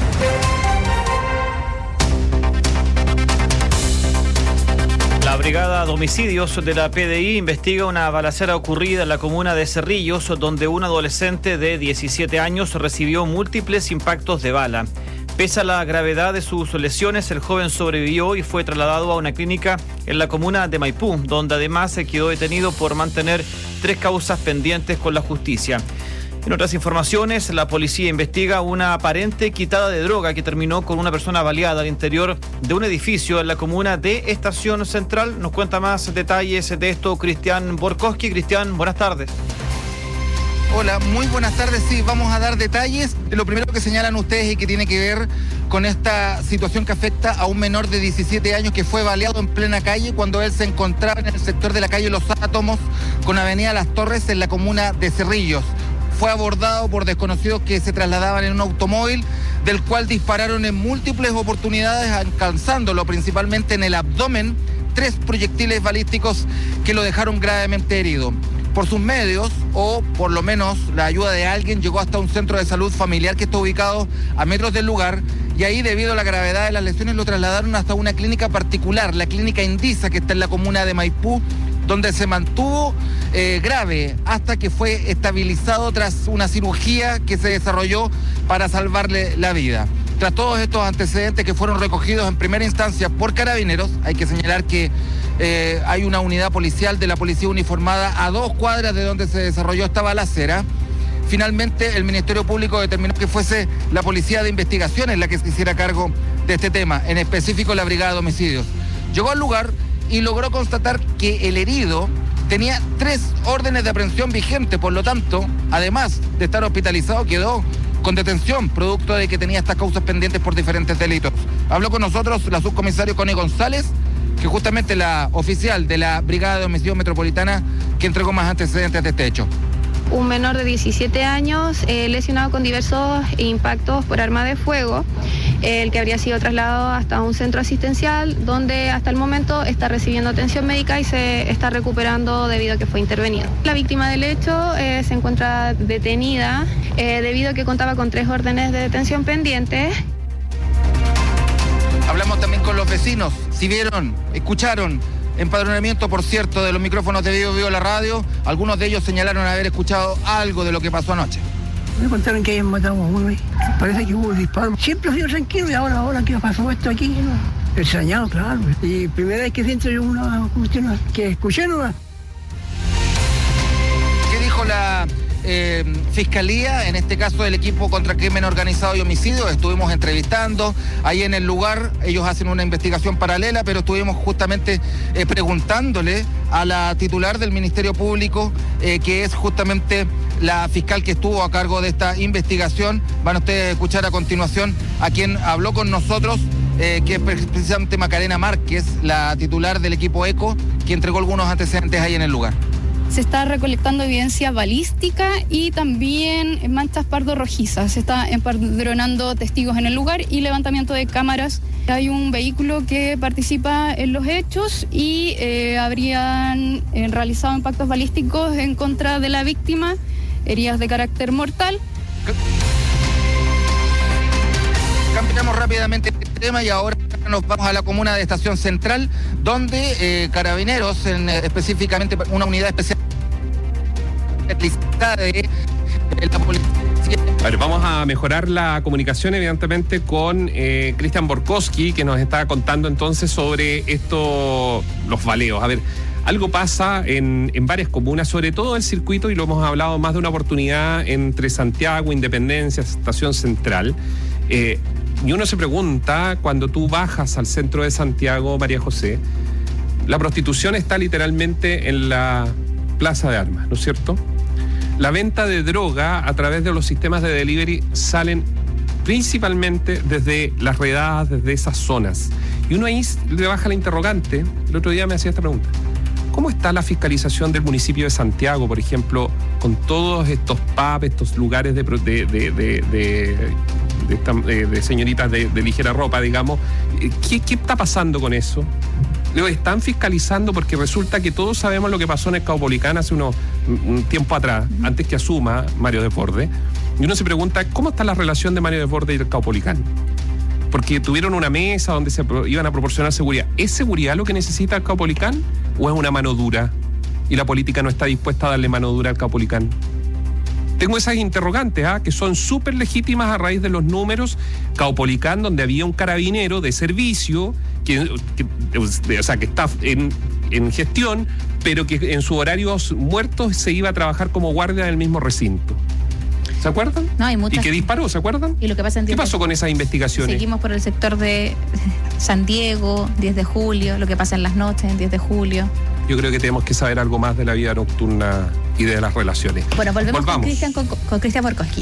La Brigada de Homicidios de la P D I investiga una balacera ocurrida en la comuna de Cerrillos, donde un adolescente de diecisiete años recibió múltiples impactos de bala. Pese a la gravedad de sus lesiones, el joven sobrevivió y fue trasladado a una clínica en la comuna de Maipú, donde además se quedó detenido por mantener tres causas pendientes con la justicia. En otras informaciones, la policía investiga una aparente quitada de droga que terminó con una persona baleada al interior de un edificio en la comuna de Estación Central. Nos cuenta más detalles de esto Cristian Borkowski. Cristian, buenas tardes. Hola, muy buenas tardes. Sí, vamos a dar detalles de lo primero que señalan ustedes y que tiene que ver con esta situación que afecta a un menor de diecisiete años que fue baleado en plena calle cuando él se encontraba en el sector de la calle Los Átomos con Avenida Las Torres en la comuna de Cerrillos. Fue abordado por desconocidos que se trasladaban en un automóvil, del cual dispararon en múltiples oportunidades, alcanzándolo principalmente en el abdomen, tres proyectiles balísticos que lo dejaron gravemente herido. Por sus medios, o por lo menos la ayuda de alguien, llegó hasta un centro de salud familiar que está ubicado a metros del lugar, y ahí, debido a la gravedad de las lesiones, lo trasladaron hasta una clínica particular, la clínica Indisa, que está en la comuna de Maipú, donde se mantuvo eh, grave hasta que fue estabilizado tras una cirugía que se desarrolló para salvarle la vida. Tras todos estos antecedentes que fueron recogidos en primera instancia por Carabineros, hay que señalar que eh, hay una unidad policial de la policía uniformada a dos cuadras de donde se desarrolló esta balacera. Finalmente, el Ministerio Público determinó que fuese la Policía de Investigaciones la que se hiciera cargo de este tema, en específico la Brigada de Homicidios. Llegó al lugar y logró constatar que el herido tenía tres órdenes de aprehensión vigentes, por lo tanto, además de estar hospitalizado, quedó con detención, producto de que tenía estas causas pendientes por diferentes delitos. Habló con nosotros la subcomisario Connie González, que justamente la oficial de la Brigada de Homicidios Metropolitana, que entregó más antecedentes de este hecho. Un menor de diecisiete años eh, lesionado con diversos impactos por arma de fuego, eh, el que habría sido trasladado hasta un centro asistencial donde hasta el momento está recibiendo atención médica y se está recuperando debido a que fue intervenido. La víctima del hecho eh, se encuentra detenida eh, debido a que contaba con tres órdenes de detención pendientes. Hablamos también con los vecinos, si vieron, escucharon empadronamiento, por cierto, de los micrófonos de Bío Bío la radio. Algunos de ellos señalaron haber escuchado algo de lo que pasó anoche. Me contaron que hayan matado a uno ahí. Parece que hubo disparo. Siempre ha sido tranquilo y ahora, ahora que pasó esto aquí, ¿no? Extrañado, claro. Y primera vez que siento yo una cuestión que escuché, ¿no? ¿Qué dijo la eh, Fiscalía, en este caso del equipo contra crimen organizado y homicidio? Estuvimos entrevistando ahí en el lugar, ellos hacen una investigación paralela, pero estuvimos justamente eh, preguntándole a la titular del Ministerio Público, eh, que es justamente la fiscal que estuvo a cargo de esta investigación. Van ustedes a escuchar a continuación a quien habló con nosotros, eh, que es precisamente Macarena Márquez, la titular del equipo ECO, que entregó algunos antecedentes ahí en el lugar. Se está recolectando evidencia balística y también manchas pardo-rojizas. Se está empadronando testigos en el lugar y levantamiento de cámaras. Hay un vehículo que participa en los hechos y eh, habrían eh, realizado impactos balísticos en contra de la víctima, heridas de carácter mortal. Cambiamos rápidamente este tema y ahora nos vamos a la comuna de Estación Central, donde eh, Carabineros, en, eh, específicamente una unidad especial de la policía. A ver, vamos a mejorar la comunicación evidentemente con eh, Cristian Borkowski, que nos está contando entonces sobre esto, los baleos. A ver, algo pasa en, en varias comunas, sobre todo el circuito, y lo hemos hablado más de una oportunidad, entre Santiago, Independencia, Estación Central. Eh, y uno se pregunta, cuando tú bajas al centro de Santiago, María José, la prostitución está literalmente en la plaza de armas, ¿no es cierto? La venta de droga a través de los sistemas de delivery salen principalmente desde las redadas, desde esas zonas. Y uno ahí le baja la interrogante. El otro día me hacía esta pregunta: ¿cómo está la fiscalización del municipio de Santiago, por ejemplo, con todos estos pubs, estos lugares de, de, de, de, de, de, esta, de, de señoritas de, de ligera ropa, digamos? ¿Qué, qué está pasando con eso? ¿Lo están fiscalizando? Porque resulta que todos sabemos lo que pasó en el Caupolicán hace unos, un tiempo atrás, uh-huh. antes que asuma Mario Desbordes. Y uno se pregunta, ¿cómo está la relación de Mario Desbordes y el Caupolicán? Porque tuvieron una mesa donde se iban a proporcionar seguridad. ¿Es seguridad lo que necesita el Caupolicán o es una mano dura? Y la política no está dispuesta a darle mano dura al Caupolicán. Tengo esas interrogantes, ¿eh? que son súper legítimas a raíz de los números. Caupolicán, donde había un carabinero de servicio, que, que, o sea, que está en, en gestión, pero que en sus horarios muertos se iba a trabajar como guardia del mismo recinto. ¿Se acuerdan? No, hay muchas. Y que disparó, ¿se acuerdan? Y lo que pasa en ¿Qué pasó con esas investigaciones? Seguimos por el sector de San Diego, diez de julio, lo que pasa en las noches, en diez de julio. Yo creo que tenemos que saber algo más de la vida nocturna y de las relaciones. Bueno, volvemos Volvamos. con Cristian con, con Cristian Borkowski.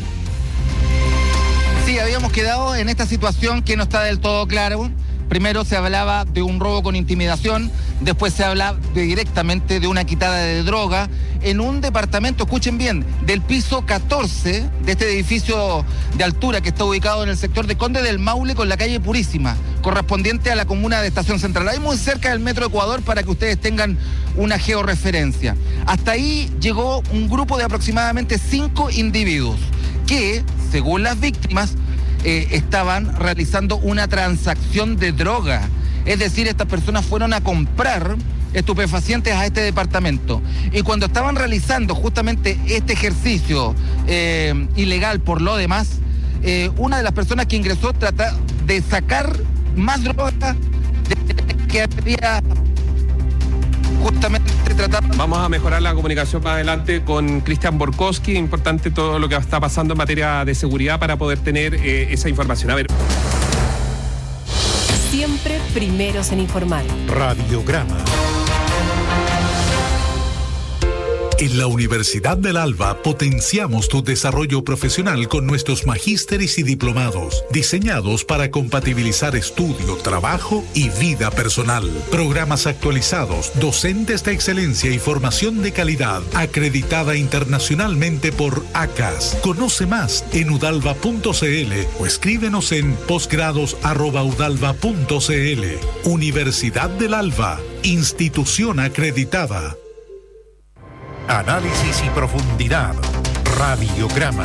Sí, habíamos quedado en esta situación que no está del todo claro. Primero se hablaba de un robo con intimidación, después se habla de, directamente de una quitada de droga en un departamento, escuchen bien, del piso catorce de este edificio de altura que está ubicado en el sector de Conde del Maule con la calle Purísima, correspondiente a la comuna de Estación Central, ahí muy cerca del Metro Ecuador, para que ustedes tengan una georreferencia. Hasta ahí llegó un grupo de aproximadamente cinco individuos que, según las víctimas, Eh, estaban realizando una transacción de droga. Es decir, estas personas fueron a comprar estupefacientes a este departamento. Y cuando estaban realizando justamente este ejercicio eh, ilegal por lo demás, eh, una de las personas que ingresó trata de sacar más droga de que había justamente tratado. Vamos a mejorar la comunicación más adelante con Cristian Borkowski. Importante todo lo que está pasando en materia de seguridad para poder tener eh, esa información. A ver. Siempre primeros en informar. Radiograma. En la Universidad del Alba potenciamos tu desarrollo profesional con nuestros magísteres y diplomados, diseñados para compatibilizar estudio, trabajo y vida personal. Programas actualizados, docentes de excelencia y formación de calidad, acreditada internacionalmente por A C A S. Conoce más en udalva punto cl o escríbenos en posgrados arroba udalva punto cl. Universidad del Alba, institución acreditada. Análisis y profundidad. Radiograma.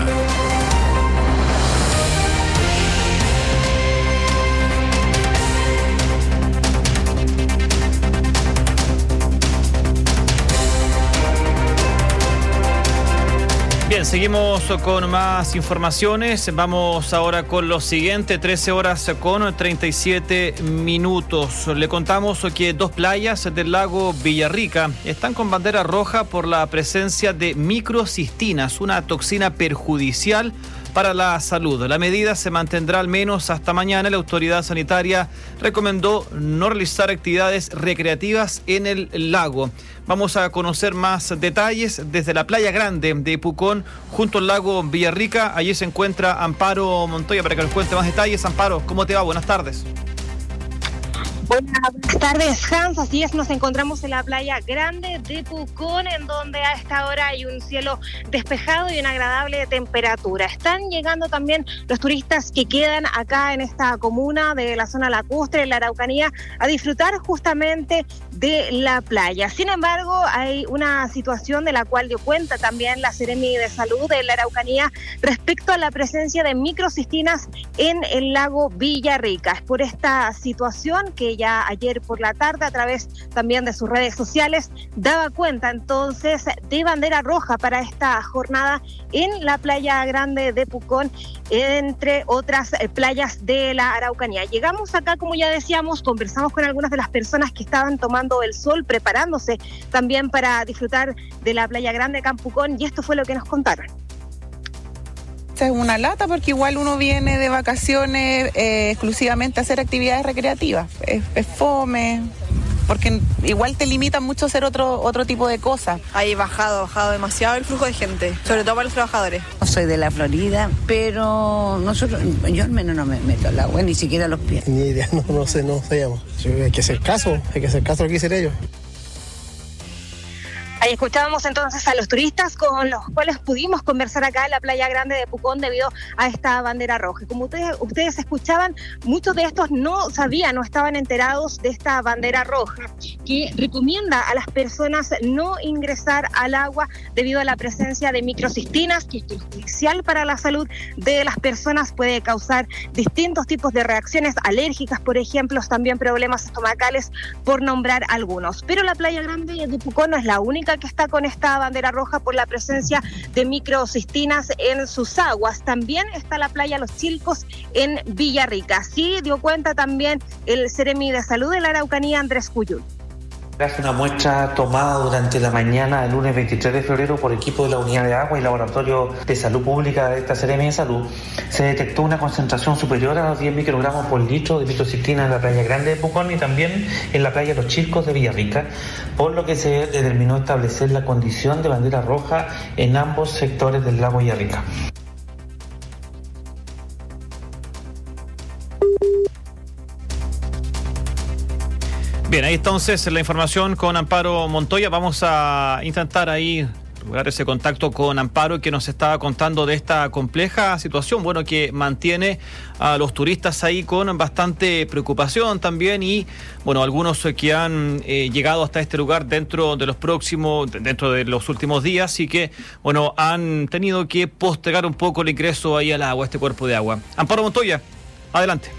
Bien, seguimos con más informaciones. Vamos ahora con lo siguiente, trece horas con treinta y siete minutos. Le contamos que dos playas del lago Villarrica están con bandera roja por la presencia de microcistinas, una toxina perjudicial para la salud. La medida se mantendrá al menos hasta mañana. La autoridad sanitaria recomendó no realizar actividades recreativas en el lago. Vamos a conocer más detalles desde la Playa Grande de Pucón, junto al lago Villarrica. Allí se encuentra Amparo Montoya para que nos cuente más detalles. Amparo, ¿cómo te va? Buenas tardes. Buenas tardes, Hans. Así es, nos encontramos en la Playa Grande de Pucón, en donde a esta hora hay un cielo despejado y una agradable temperatura. Están llegando también los turistas que quedan acá en esta comuna de la zona lacustre, en la Araucanía, a disfrutar justamente de la playa. Sin embargo, hay una situación de la cual dio cuenta también la Seremi de Salud de la Araucanía respecto a la presencia de microcistinas en el lago Villarrica. Es por esta situación que ya ayer por la tarde, a través también de sus redes sociales, daba cuenta entonces de bandera roja para esta jornada en la Playa Grande de Pucón, entre otras playas de la Araucanía. Llegamos acá, como ya decíamos, conversamos con algunas de las personas que estaban tomando el sol, preparándose también para disfrutar de la Playa Grande acá en Pucón, y esto fue lo que nos contaron. Es una lata porque igual uno viene de vacaciones eh, exclusivamente a hacer actividades recreativas. Es, es fome, porque igual te limitan mucho a hacer otro, otro tipo de cosas. Hay bajado, bajado demasiado el flujo de gente, sobre todo para los trabajadores. No soy de la Florida, pero nosotros, yo al menos no me meto al agua, ni siquiera los pies. Ni idea, no, no sé, no sabíamos. Sí, hay que hacer caso, hay que hacer caso a lo que dicen ellos. Ahí escuchábamos entonces a los turistas con los cuales pudimos conversar acá en la Playa Grande de Pucón debido a esta bandera roja. Como ustedes, ustedes escuchaban, muchos de estos no sabían, no estaban enterados de esta bandera roja que recomienda a las personas no ingresar al agua debido a la presencia de microcistinas, que es perjudicial para la salud de las personas, puede causar distintos tipos de reacciones alérgicas, por ejemplo, también problemas estomacales, por nombrar algunos. Pero la Playa Grande de Pucón no es la única que está con esta bandera roja por la presencia de microcistinas en sus aguas. También está la playa Los Chilcos en Villarrica. Sí dio cuenta también el Seremi de Salud de la Araucanía, Andrés Cuyul. Tras una muestra tomada durante la mañana del lunes veintitrés de febrero por equipo de la Unidad de Agua y Laboratorio de Salud Pública de esta Seremi de Salud, se detectó una concentración superior a los diez microgramos por litro de microcistinas en la Playa Grande de Pucón y también en la playa Los Chilcos de Villarrica, por lo que se determinó establecer la condición de bandera roja en ambos sectores del lago Villarrica. Bien, ahí entonces la información con Amparo Montoya. Vamos a intentar ahí lograr ese contacto con Amparo, que nos estaba contando de esta compleja situación, bueno, que mantiene a los turistas ahí con bastante preocupación también, y bueno, algunos que han eh, llegado hasta este lugar dentro de los próximos, dentro de los últimos días, y que bueno, han tenido que postergar un poco el ingreso ahí al agua, este cuerpo de agua. Amparo Montoya, adelante.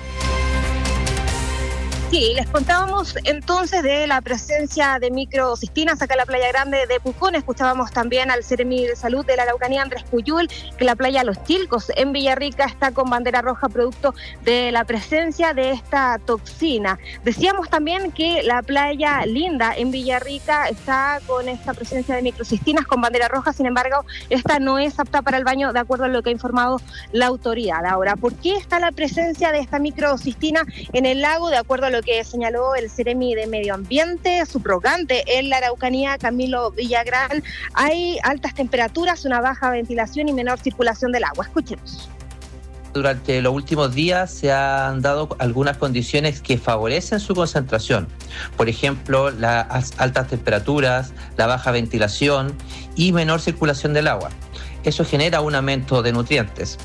Sí, les contábamos entonces de la presencia de microcistinas acá en la Playa Grande de Pucón. Escuchábamos también al Seremi de Salud de la Araucanía, Andrés Cuyul, que la playa Los Chilcos en Villarrica está con bandera roja producto de la presencia de esta toxina. Decíamos también que la playa Linda en Villarrica está con esta presencia de microcistinas con bandera roja, sin embargo, esta no es apta para el baño, de acuerdo a lo que ha informado la autoridad. Ahora, ¿por qué está la presencia de esta microcistina en el lago? De acuerdo a lo que señaló el Seremi de Medio Ambiente, subrogante en la Araucanía, Camilo Villagrán, hay altas temperaturas, una baja ventilación y menor circulación del agua. Escuchemos. Durante los últimos días se han dado algunas condiciones que favorecen su concentración. Por ejemplo, las altas temperaturas, la baja ventilación y menor circulación del agua. Eso genera un aumento de nutrientes.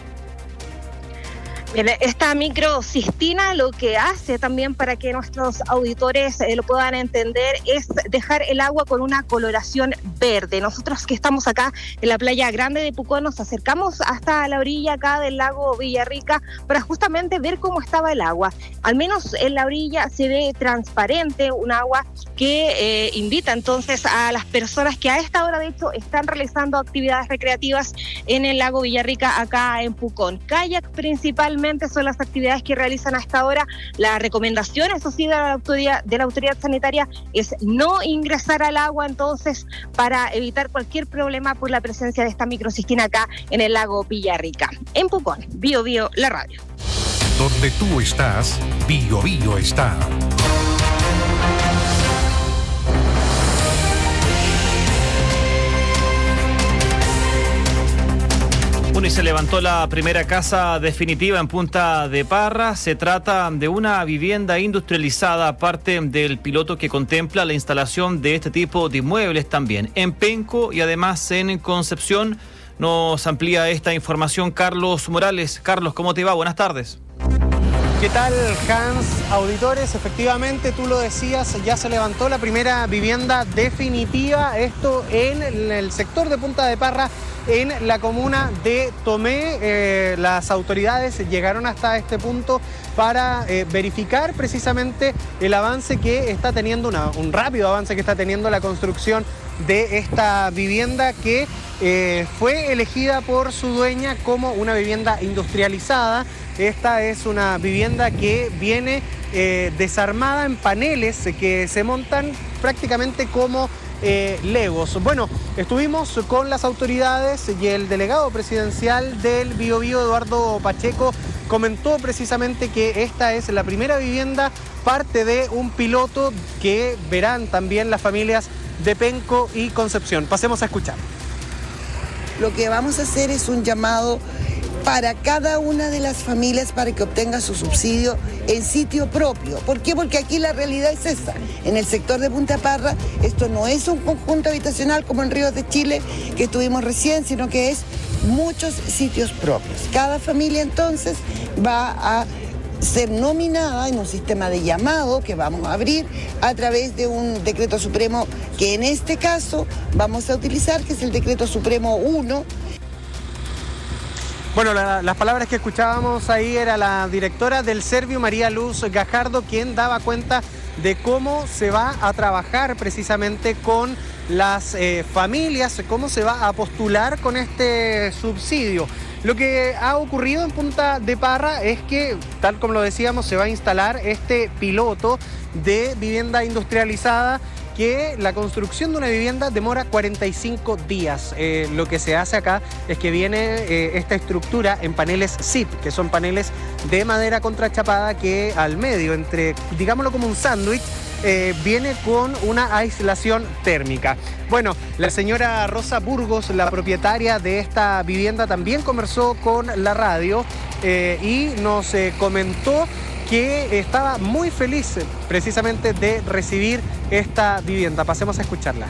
Bien, esta microcistina lo que hace también, para que nuestros auditores eh, lo puedan entender, es dejar el agua con una coloración verde. Nosotros que estamos acá en la Playa Grande de Pucón nos acercamos hasta la orilla acá del lago Villarrica para justamente ver cómo estaba el agua. Al menos en la orilla se ve transparente, un agua que eh, invita entonces a las personas que a esta hora de hecho están realizando actividades recreativas en el lago Villarrica acá en Pucón. Kayak principalmente son las actividades que realizan hasta ahora. La recomendación, eso sí, de la autoridad, de la autoridad sanitaria es no ingresar al agua entonces para evitar cualquier problema por la presencia de esta microcistina acá en el lago Villarrica. En Pucón, Bio Bio, la radio. Donde tú estás, Bio Bio está. Bueno, y se levantó la primera casa definitiva en Punta de Parra. Se trata de una vivienda industrializada, parte del piloto que contempla la instalación de este tipo de inmuebles también en Penco y además en Concepción. Nos amplía esta información Carlos Morales. Carlos, ¿cómo te va? Buenas tardes. ¿Qué tal, Hans? Auditores, efectivamente, tú lo decías, ya se levantó la primera vivienda definitiva, esto en el sector de Punta de Parra, en la comuna de Tomé. Eh, las autoridades llegaron hasta este punto para eh, verificar precisamente el avance que está teniendo, una, un rápido avance que está teniendo la construcción de esta vivienda que eh, fue elegida por su dueña como una vivienda industrializada. Esta es una vivienda que viene eh, desarmada en paneles que se montan prácticamente como eh, legos. Bueno, estuvimos con las autoridades y el delegado presidencial del Bio Bio, Eduardo Pacheco, comentó precisamente que esta es la primera vivienda, parte de un piloto que verán también las familias de Penco y Concepción. Pasemos a escuchar. Lo que vamos a hacer es un llamado para cada una de las familias para que obtenga su subsidio en sitio propio. ¿Por qué? Porque aquí la realidad es esa. En el sector de Punta Parra, esto no es un conjunto habitacional como en Ríos de Chile, que estuvimos recién, sino que es muchos sitios propios. Cada familia entonces va a ser nominada en un sistema de llamado que vamos a abrir a través de un decreto supremo que en este caso vamos a utilizar, que es el decreto supremo uno. Bueno, la, las palabras que escuchábamos ahí era la directora del Servio, María Luz Gajardo, quien daba cuenta de cómo se va a trabajar precisamente con las eh, familias, cómo se va a postular con este subsidio. Lo que ha ocurrido en Punta de Parra es que, tal como lo decíamos, se va a instalar este piloto de vivienda industrializada, que la construcción de una vivienda demora cuarenta y cinco días. Eh, lo que se hace acá es que viene eh, esta estructura en paneles S I P, que son paneles de madera contrachapada que al medio, entre, digámoslo como un sándwich, eh, viene con una aislación térmica. Bueno, la señora Rosa Burgos, la propietaria de esta vivienda, también conversó con la radio eh, y nos eh, comentó que estaba muy feliz precisamente de recibir esta vivienda. Pasemos a escucharla.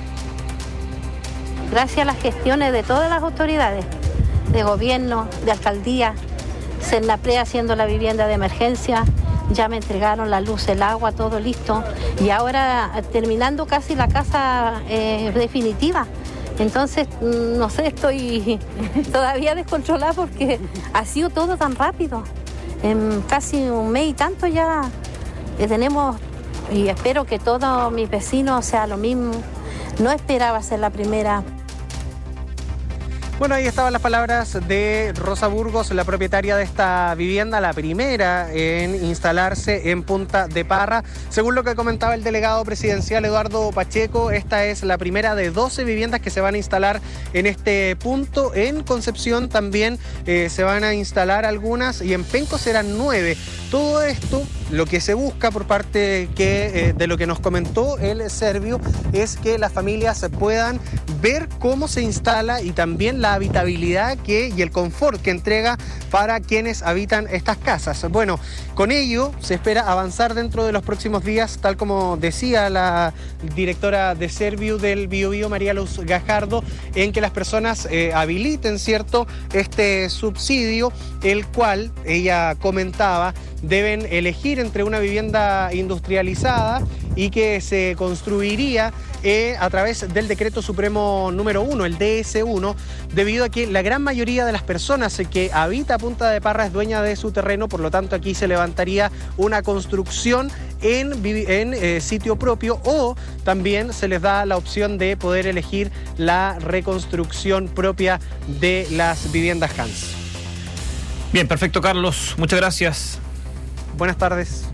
Gracias a las gestiones de todas las autoridades, de gobierno, de alcaldía, Senapre haciendo la vivienda de emergencia, ya me entregaron la luz, el agua, todo listo. Y ahora terminando casi la casa eh, definitiva. Entonces, no sé, estoy todavía descontrolada porque ha sido todo tan rápido. En casi un mes y tanto ya tenemos, y espero que todos mis vecinos sea lo mismo. No esperaba ser la primera. Bueno, ahí estaban las palabras de Rosa Burgos, la propietaria de esta vivienda, la primera en instalarse en Punta de Parra. Según lo que comentaba el delegado presidencial Eduardo Pacheco, esta es la primera de doce viviendas que se van a instalar en este punto. En Concepción también eh, se van a instalar algunas y en Penco serán nueve. Todo esto, lo que se busca por parte que, eh, de lo que nos comentó el Servio, es que las familias puedan ver cómo se instala y también la habitabilidad que, y el confort que entrega para quienes habitan estas casas. Bueno, con ello se espera avanzar dentro de los próximos días, tal como decía la directora de Servio del Biobío, María Luz Gajardo, en que las personas eh, habiliten, ¿cierto?, este subsidio, el cual ella comentaba deben elegir entre una vivienda industrializada y que se construiría eh, a través del decreto supremo número uno, el D S uno, debido a que la gran mayoría de las personas que habita Punta de Parra es dueña de su terreno, por lo tanto aquí se levantaría una construcción en, en eh, sitio propio, o también se les da la opción de poder elegir la reconstrucción propia de las viviendas Hans. Bien, perfecto, Carlos, muchas gracias. Buenas tardes.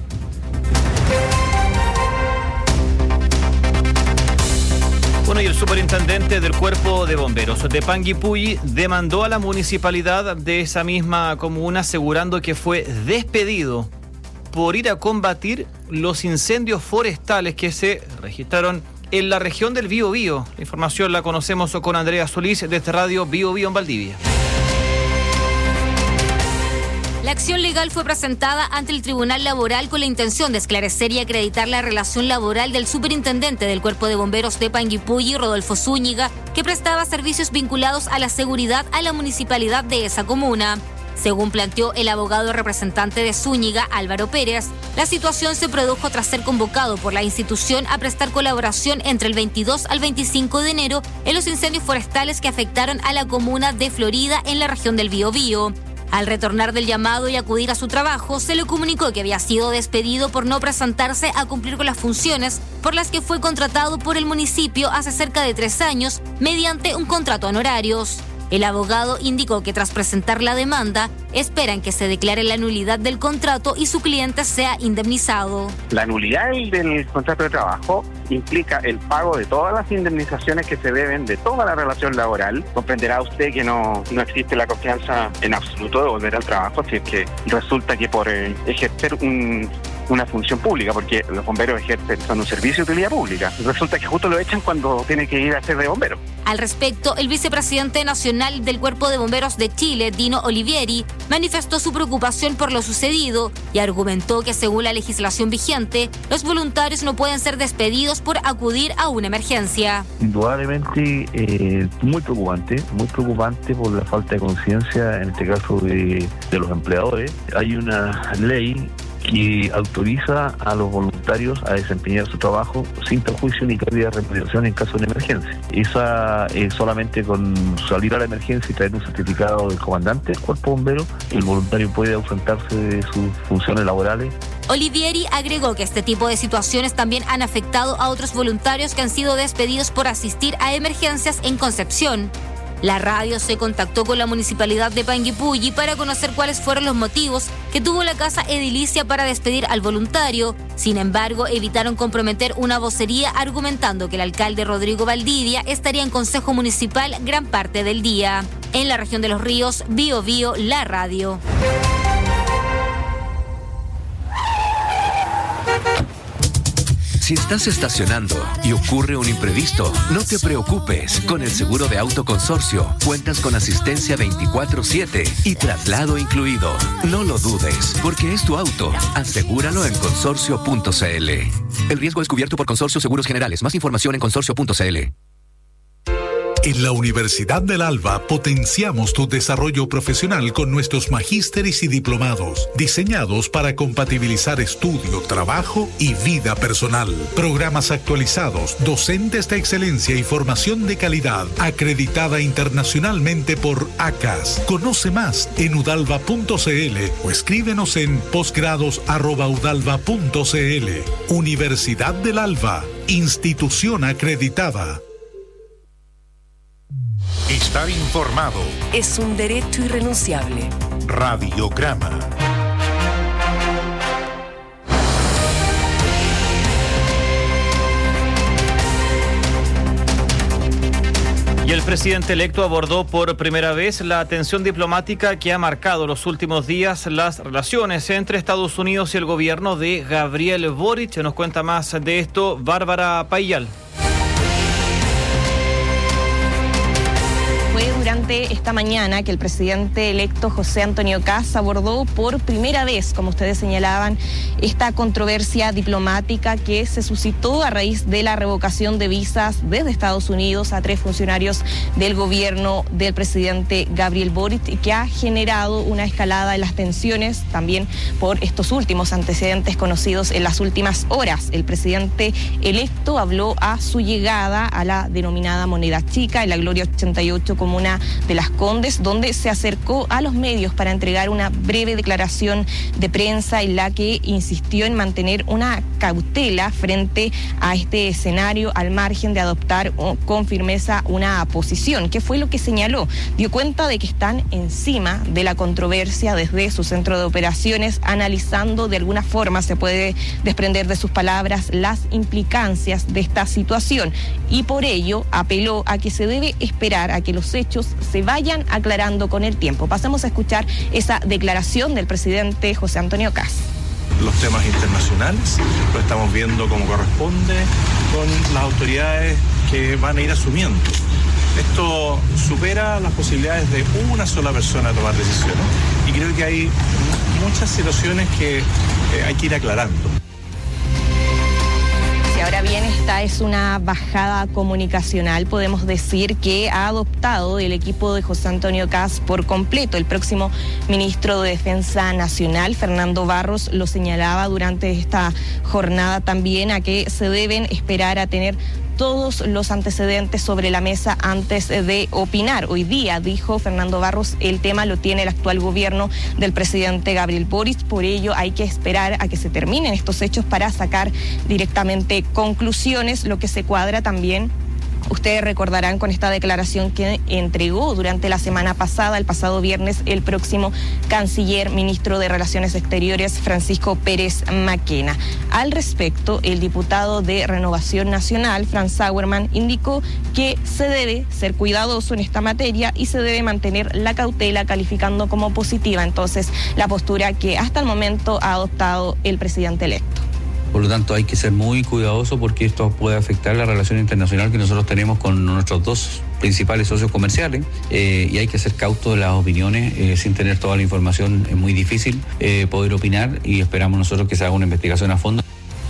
Bueno, y el superintendente del Cuerpo de Bomberos de Panguipulli demandó a la municipalidad de esa misma comuna, asegurando que fue despedido por ir a combatir los incendios forestales que se registraron en la región del Biobío. La información la conocemos con Andrea Solís desde Radio Biobío en Valdivia. La acción legal fue presentada ante el Tribunal Laboral con la intención de esclarecer y acreditar la relación laboral del superintendente del Cuerpo de Bomberos de Panguipulli, Rodolfo Zúñiga, que prestaba servicios vinculados a la seguridad a la municipalidad de esa comuna. Según planteó el abogado representante de Zúñiga, Álvaro Pérez, la situación se produjo tras ser convocado por la institución a prestar colaboración entre el veintidós al veinticinco de enero en los incendios forestales que afectaron a la comuna de Florida en la región del Biobío. Al retornar del llamado y acudir a su trabajo, se le comunicó que había sido despedido por no presentarse a cumplir con las funciones por las que fue contratado por el municipio hace cerca de tres años mediante un contrato a honorarios. El abogado indicó que tras presentar la demanda, esperan que se declare la nulidad del contrato y su cliente sea indemnizado. La nulidad del, del contrato de trabajo implica el pago de todas las indemnizaciones que se deben de toda la relación laboral. Comprenderá usted que no, no existe la confianza en absoluto de volver al trabajo si es que resulta que por eh, ejercer un... una función pública, porque los bomberos ejercen, son un servicio de utilidad pública. Resulta que justo lo echan cuando tiene que ir a ser de bombero. Al respecto, el vicepresidente nacional del Cuerpo de Bomberos de Chile, Dino Olivieri, manifestó su preocupación por lo sucedido y argumentó que según la legislación vigente, los voluntarios no pueden ser despedidos por acudir a una emergencia. Indudablemente eh, muy preocupante, muy preocupante por la falta de conciencia, en este caso de, de los empleadores. Hay una ley que autoriza a los voluntarios a desempeñar su trabajo sin perjuicio ni pérdida de remuneración en caso de emergencia. Esa eh, solamente con salir a la emergencia y traer un certificado del comandante del cuerpo bombero, el voluntario puede ausentarse de sus funciones laborales. Olivieri agregó que este tipo de situaciones también han afectado a otros voluntarios que han sido despedidos por asistir a emergencias en Concepción. La radio se contactó con la municipalidad de Panguipulli para conocer cuáles fueron los motivos que tuvo la casa edilicia para despedir al voluntario. Sin embargo, evitaron comprometer una vocería argumentando que el alcalde Rodrigo Valdivia estaría en consejo municipal gran parte del día. En la región de Los Ríos, Bío Bío, la radio. Si estás estacionando y ocurre un imprevisto, no te preocupes. Con el seguro de auto Consorcio, cuentas con asistencia veinticuatro siete y traslado incluido. No lo dudes, porque es tu auto. Asegúralo en consorcio punto c l. El riesgo es cubierto por Consorcio Seguros Generales. Más información en consorcio punto c l. En la Universidad del Alba potenciamos tu desarrollo profesional con nuestros magísteres y diplomados, diseñados para compatibilizar estudio, trabajo y vida personal. Programas actualizados, docentes de excelencia y formación de calidad, acreditada internacionalmente por A C A S. Conoce más en udalva punto c l o escríbenos en posgrados arroba udalva punto c l. Universidad del Alba, institución acreditada. Estar informado es un derecho irrenunciable. Radiograma. Y el presidente electo abordó por primera vez la tensión diplomática que ha marcado los últimos días las relaciones entre Estados Unidos y el gobierno de Gabriel Boric. Nos cuenta más de esto Bárbara Payal. Durante esta mañana que el presidente electo José Antonio Kast abordó por primera vez, como ustedes señalaban, esta controversia diplomática que se suscitó a raíz de la revocación de visas desde Estados Unidos a tres funcionarios del gobierno del presidente Gabriel Boric y que ha generado una escalada en las tensiones también por estos últimos antecedentes conocidos en las últimas horas. El presidente electo habló a su llegada a la denominada Moneda Chica en la Gloria ochenta y ocho, comuna de Las Condes, donde se acercó a los medios para entregar una breve declaración de prensa en la que insistió en mantener una cautela frente a este escenario al margen de adoptar con firmeza una posición. ¿Qué fue lo que señaló? Dio cuenta de que están encima de la controversia desde su centro de operaciones, analizando de alguna forma, se puede desprender de sus palabras, las implicancias de esta situación y por ello apeló a que se debe esperar a que los hechos se vayan aclarando con el tiempo. Pasamos a escuchar esa declaración del presidente José Antonio Kast. Los temas internacionales lo estamos viendo como corresponde con las autoridades que van a ir asumiendo. Esto supera las posibilidades de una sola persona tomar decisiones y creo que hay muchas situaciones que eh, hay que ir aclarando. Ahora bien, esta es una bajada comunicacional, podemos decir, que ha adoptado el equipo de José Antonio Kast por completo. El próximo ministro de Defensa Nacional, Fernando Barros, lo señalaba durante esta jornada también a que se deben esperar a tener todos los antecedentes sobre la mesa antes de opinar. Hoy día, dijo Fernando Barros, el tema lo tiene el actual gobierno del presidente Gabriel Boric, por ello hay que esperar a que se terminen estos hechos para sacar directamente conclusiones, lo que se cuadra también Ustedes recordarán con esta declaración que entregó durante la semana pasada, el pasado viernes, el próximo canciller, ministro de Relaciones Exteriores, Francisco Pérez Maquena. Al respecto, el diputado de Renovación Nacional, Franz Sauermann, indicó que se debe ser cuidadoso en esta materia y se debe mantener la cautela, calificando como positiva entonces la postura que hasta el momento ha adoptado el presidente electo. Por lo tanto, hay que ser muy cuidadoso porque esto puede afectar la relación internacional que nosotros tenemos con nuestros dos principales socios comerciales eh, y hay que ser cauto de las opiniones. Eh, sin tener toda la información es muy difícil eh, poder opinar y esperamos nosotros que se haga una investigación a fondo.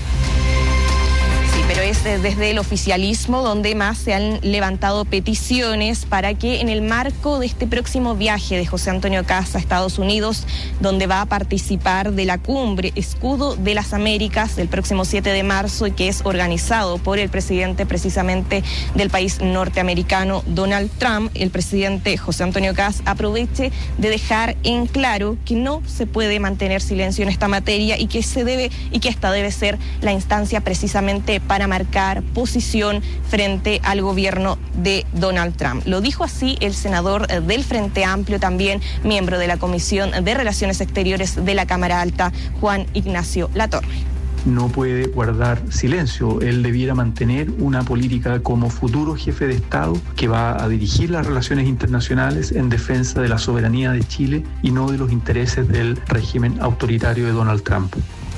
Es desde el oficialismo donde más se han levantado peticiones para que en el marco de este próximo viaje de José Antonio Kast a Estados Unidos, donde va a participar de la cumbre Escudo de las Américas del próximo siete de marzo y que es organizado por el presidente precisamente del país norteamericano, Donald Trump, el presidente José Antonio Kast aproveche de dejar en claro que no se puede mantener silencio en esta materia y que se debe y que esta debe ser la instancia precisamente para marcar posición frente al gobierno de Donald Trump. Lo dijo así el senador del Frente Amplio, también miembro de la Comisión de Relaciones Exteriores de la Cámara Alta, Juan Ignacio Latorre. No puede guardar silencio. Él debiera mantener una política como futuro jefe de Estado que va a dirigir las relaciones internacionales en defensa de la soberanía de Chile y no de los intereses del régimen autoritario de Donald Trump.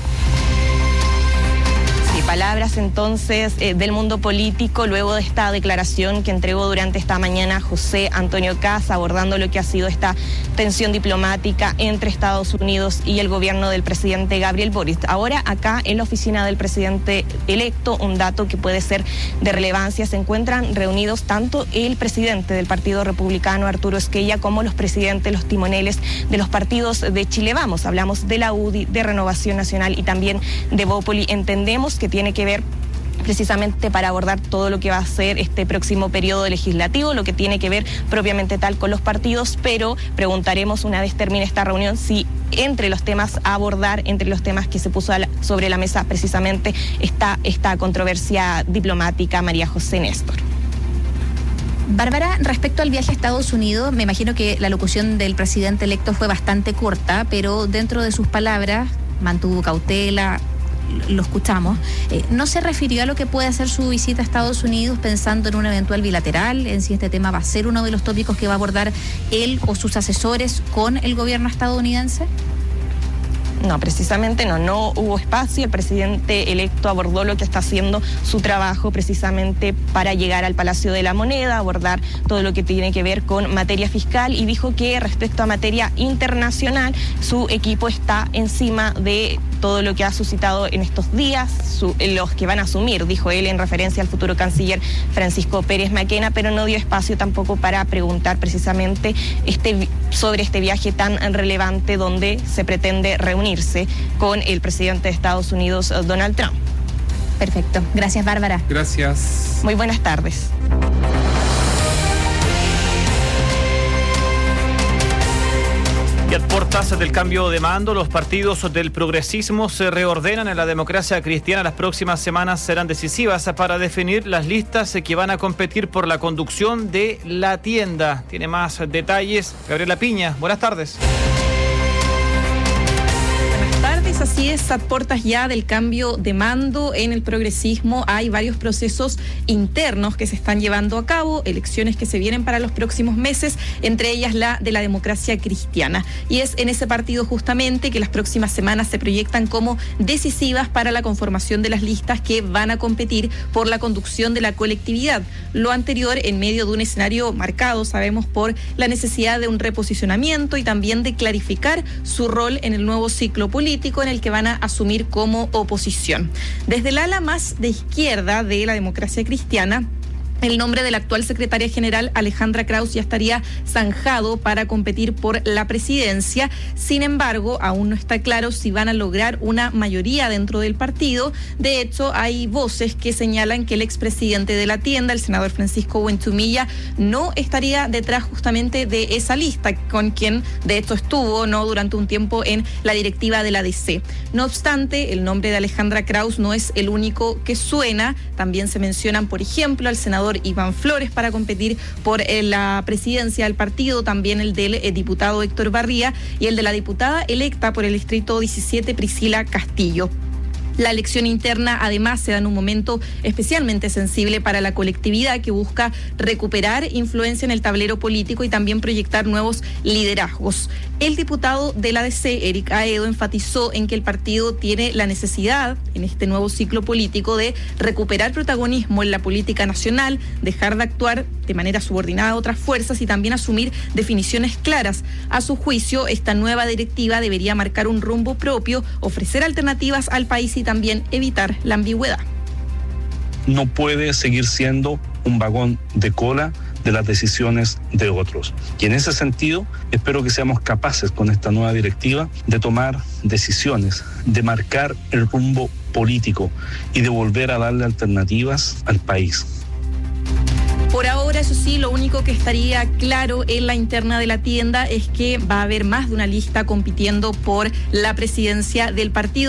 Palabras entonces eh, del mundo político luego de esta declaración que entregó durante esta mañana José Antonio Kast, abordando lo que ha sido esta tensión diplomática entre Estados Unidos y el gobierno del presidente Gabriel Boric. Ahora acá en la oficina del presidente electo, un dato que puede ser de relevancia, se encuentran reunidos tanto el presidente del Partido Republicano, Arturo Esquella, como los presidentes, los timoneles de los partidos de Chile Vamos. Hablamos de la U D I, de Renovación Nacional y también de Bópoli. Entendemos que tiene que ver precisamente para abordar todo lo que va a ser este próximo periodo legislativo, lo que tiene que ver propiamente tal con los partidos, pero preguntaremos una vez termine esta reunión si entre los temas a abordar, entre los temas que se puso sobre la mesa precisamente está esta controversia diplomática. María José Néstor. Bárbara, respecto al viaje a Estados Unidos, me imagino que la locución del presidente electo fue bastante corta, pero dentro de sus palabras mantuvo cautela. Lo escuchamos, eh, no se refirió a lo que puede hacer su visita a Estados Unidos pensando en un eventual bilateral, en si este tema va a ser uno de los tópicos que va a abordar él o sus asesores con el gobierno estadounidense. No, precisamente no, no hubo espacio. El presidente electo abordó lo que está haciendo su trabajo precisamente para llegar al Palacio de la Moneda, abordar todo lo que tiene que ver con materia fiscal y dijo que respecto a materia internacional su equipo está encima de todo lo que ha suscitado en estos días, su, los que van a asumir, dijo él en referencia al futuro canciller Francisco Pérez Maquena, pero no dio espacio tampoco para preguntar precisamente este, sobre este viaje tan relevante donde se pretende reunirse con el presidente de Estados Unidos, Donald Trump. Perfecto. Gracias, Bárbara. Gracias. Muy buenas tardes. Y a puertas del cambio de mando, los partidos del progresismo se reordenan en la democracia cristiana. Las próximas semanas serán decisivas para definir las listas que van a competir por la conducción de la tienda. Tiene más detalles Gabriela Piña. Buenas tardes. Así es, a puertas ya del cambio de mando en el progresismo hay varios procesos internos que se están llevando a cabo, elecciones que se vienen para los próximos meses, entre ellas la de la democracia cristiana. Y es en ese partido justamente que las próximas semanas se proyectan como decisivas para la conformación de las listas que van a competir por la conducción de la colectividad. Lo anterior en medio de un escenario marcado, sabemos, por la necesidad de un reposicionamiento y también de clarificar su rol en el nuevo ciclo político en el que van a asumir como oposición. Desde el ala más de izquierda de la democracia cristiana, el nombre de la actual secretaria general Alejandra Krauss ya estaría zanjado para competir por la presidencia. Sin embargo, aún no está claro si van a lograr una mayoría dentro del partido. De hecho, hay voces que señalan que el expresidente de la tienda, el senador Francisco Buentumilla, no estaría detrás justamente de esa lista, con quien de hecho estuvo no durante un tiempo en la directiva de la D C. No obstante, el nombre de Alejandra Krauss no es el único que suena. También se mencionan, por ejemplo, al senador senador Iván Flores para competir por eh, la presidencia del partido, también el del eh, diputado Héctor Barría y el de la diputada electa por el distrito diecisiete, Priscila Castillo. La elección interna además se da en un momento especialmente sensible para la colectividad que busca recuperar influencia en el tablero político y también proyectar nuevos liderazgos. El diputado de la D C, Eric Aedo, enfatizó en que el partido tiene la necesidad en este nuevo ciclo político de recuperar protagonismo en la política nacional, dejar de actuar de manera subordinada a otras fuerzas y también asumir definiciones claras. A su juicio, esta nueva directiva debería marcar un rumbo propio, ofrecer alternativas al país y también evitar la ambigüedad. No puede seguir siendo un vagón de cola de las decisiones de otros. Y en ese sentido, espero que seamos capaces con esta nueva directiva de tomar decisiones, de marcar el rumbo político y de volver a darle alternativas al país. Por ahora, eso sí, lo único que estaría claro en la interna de la tienda es que va a haber más de una lista compitiendo por la presidencia del partido.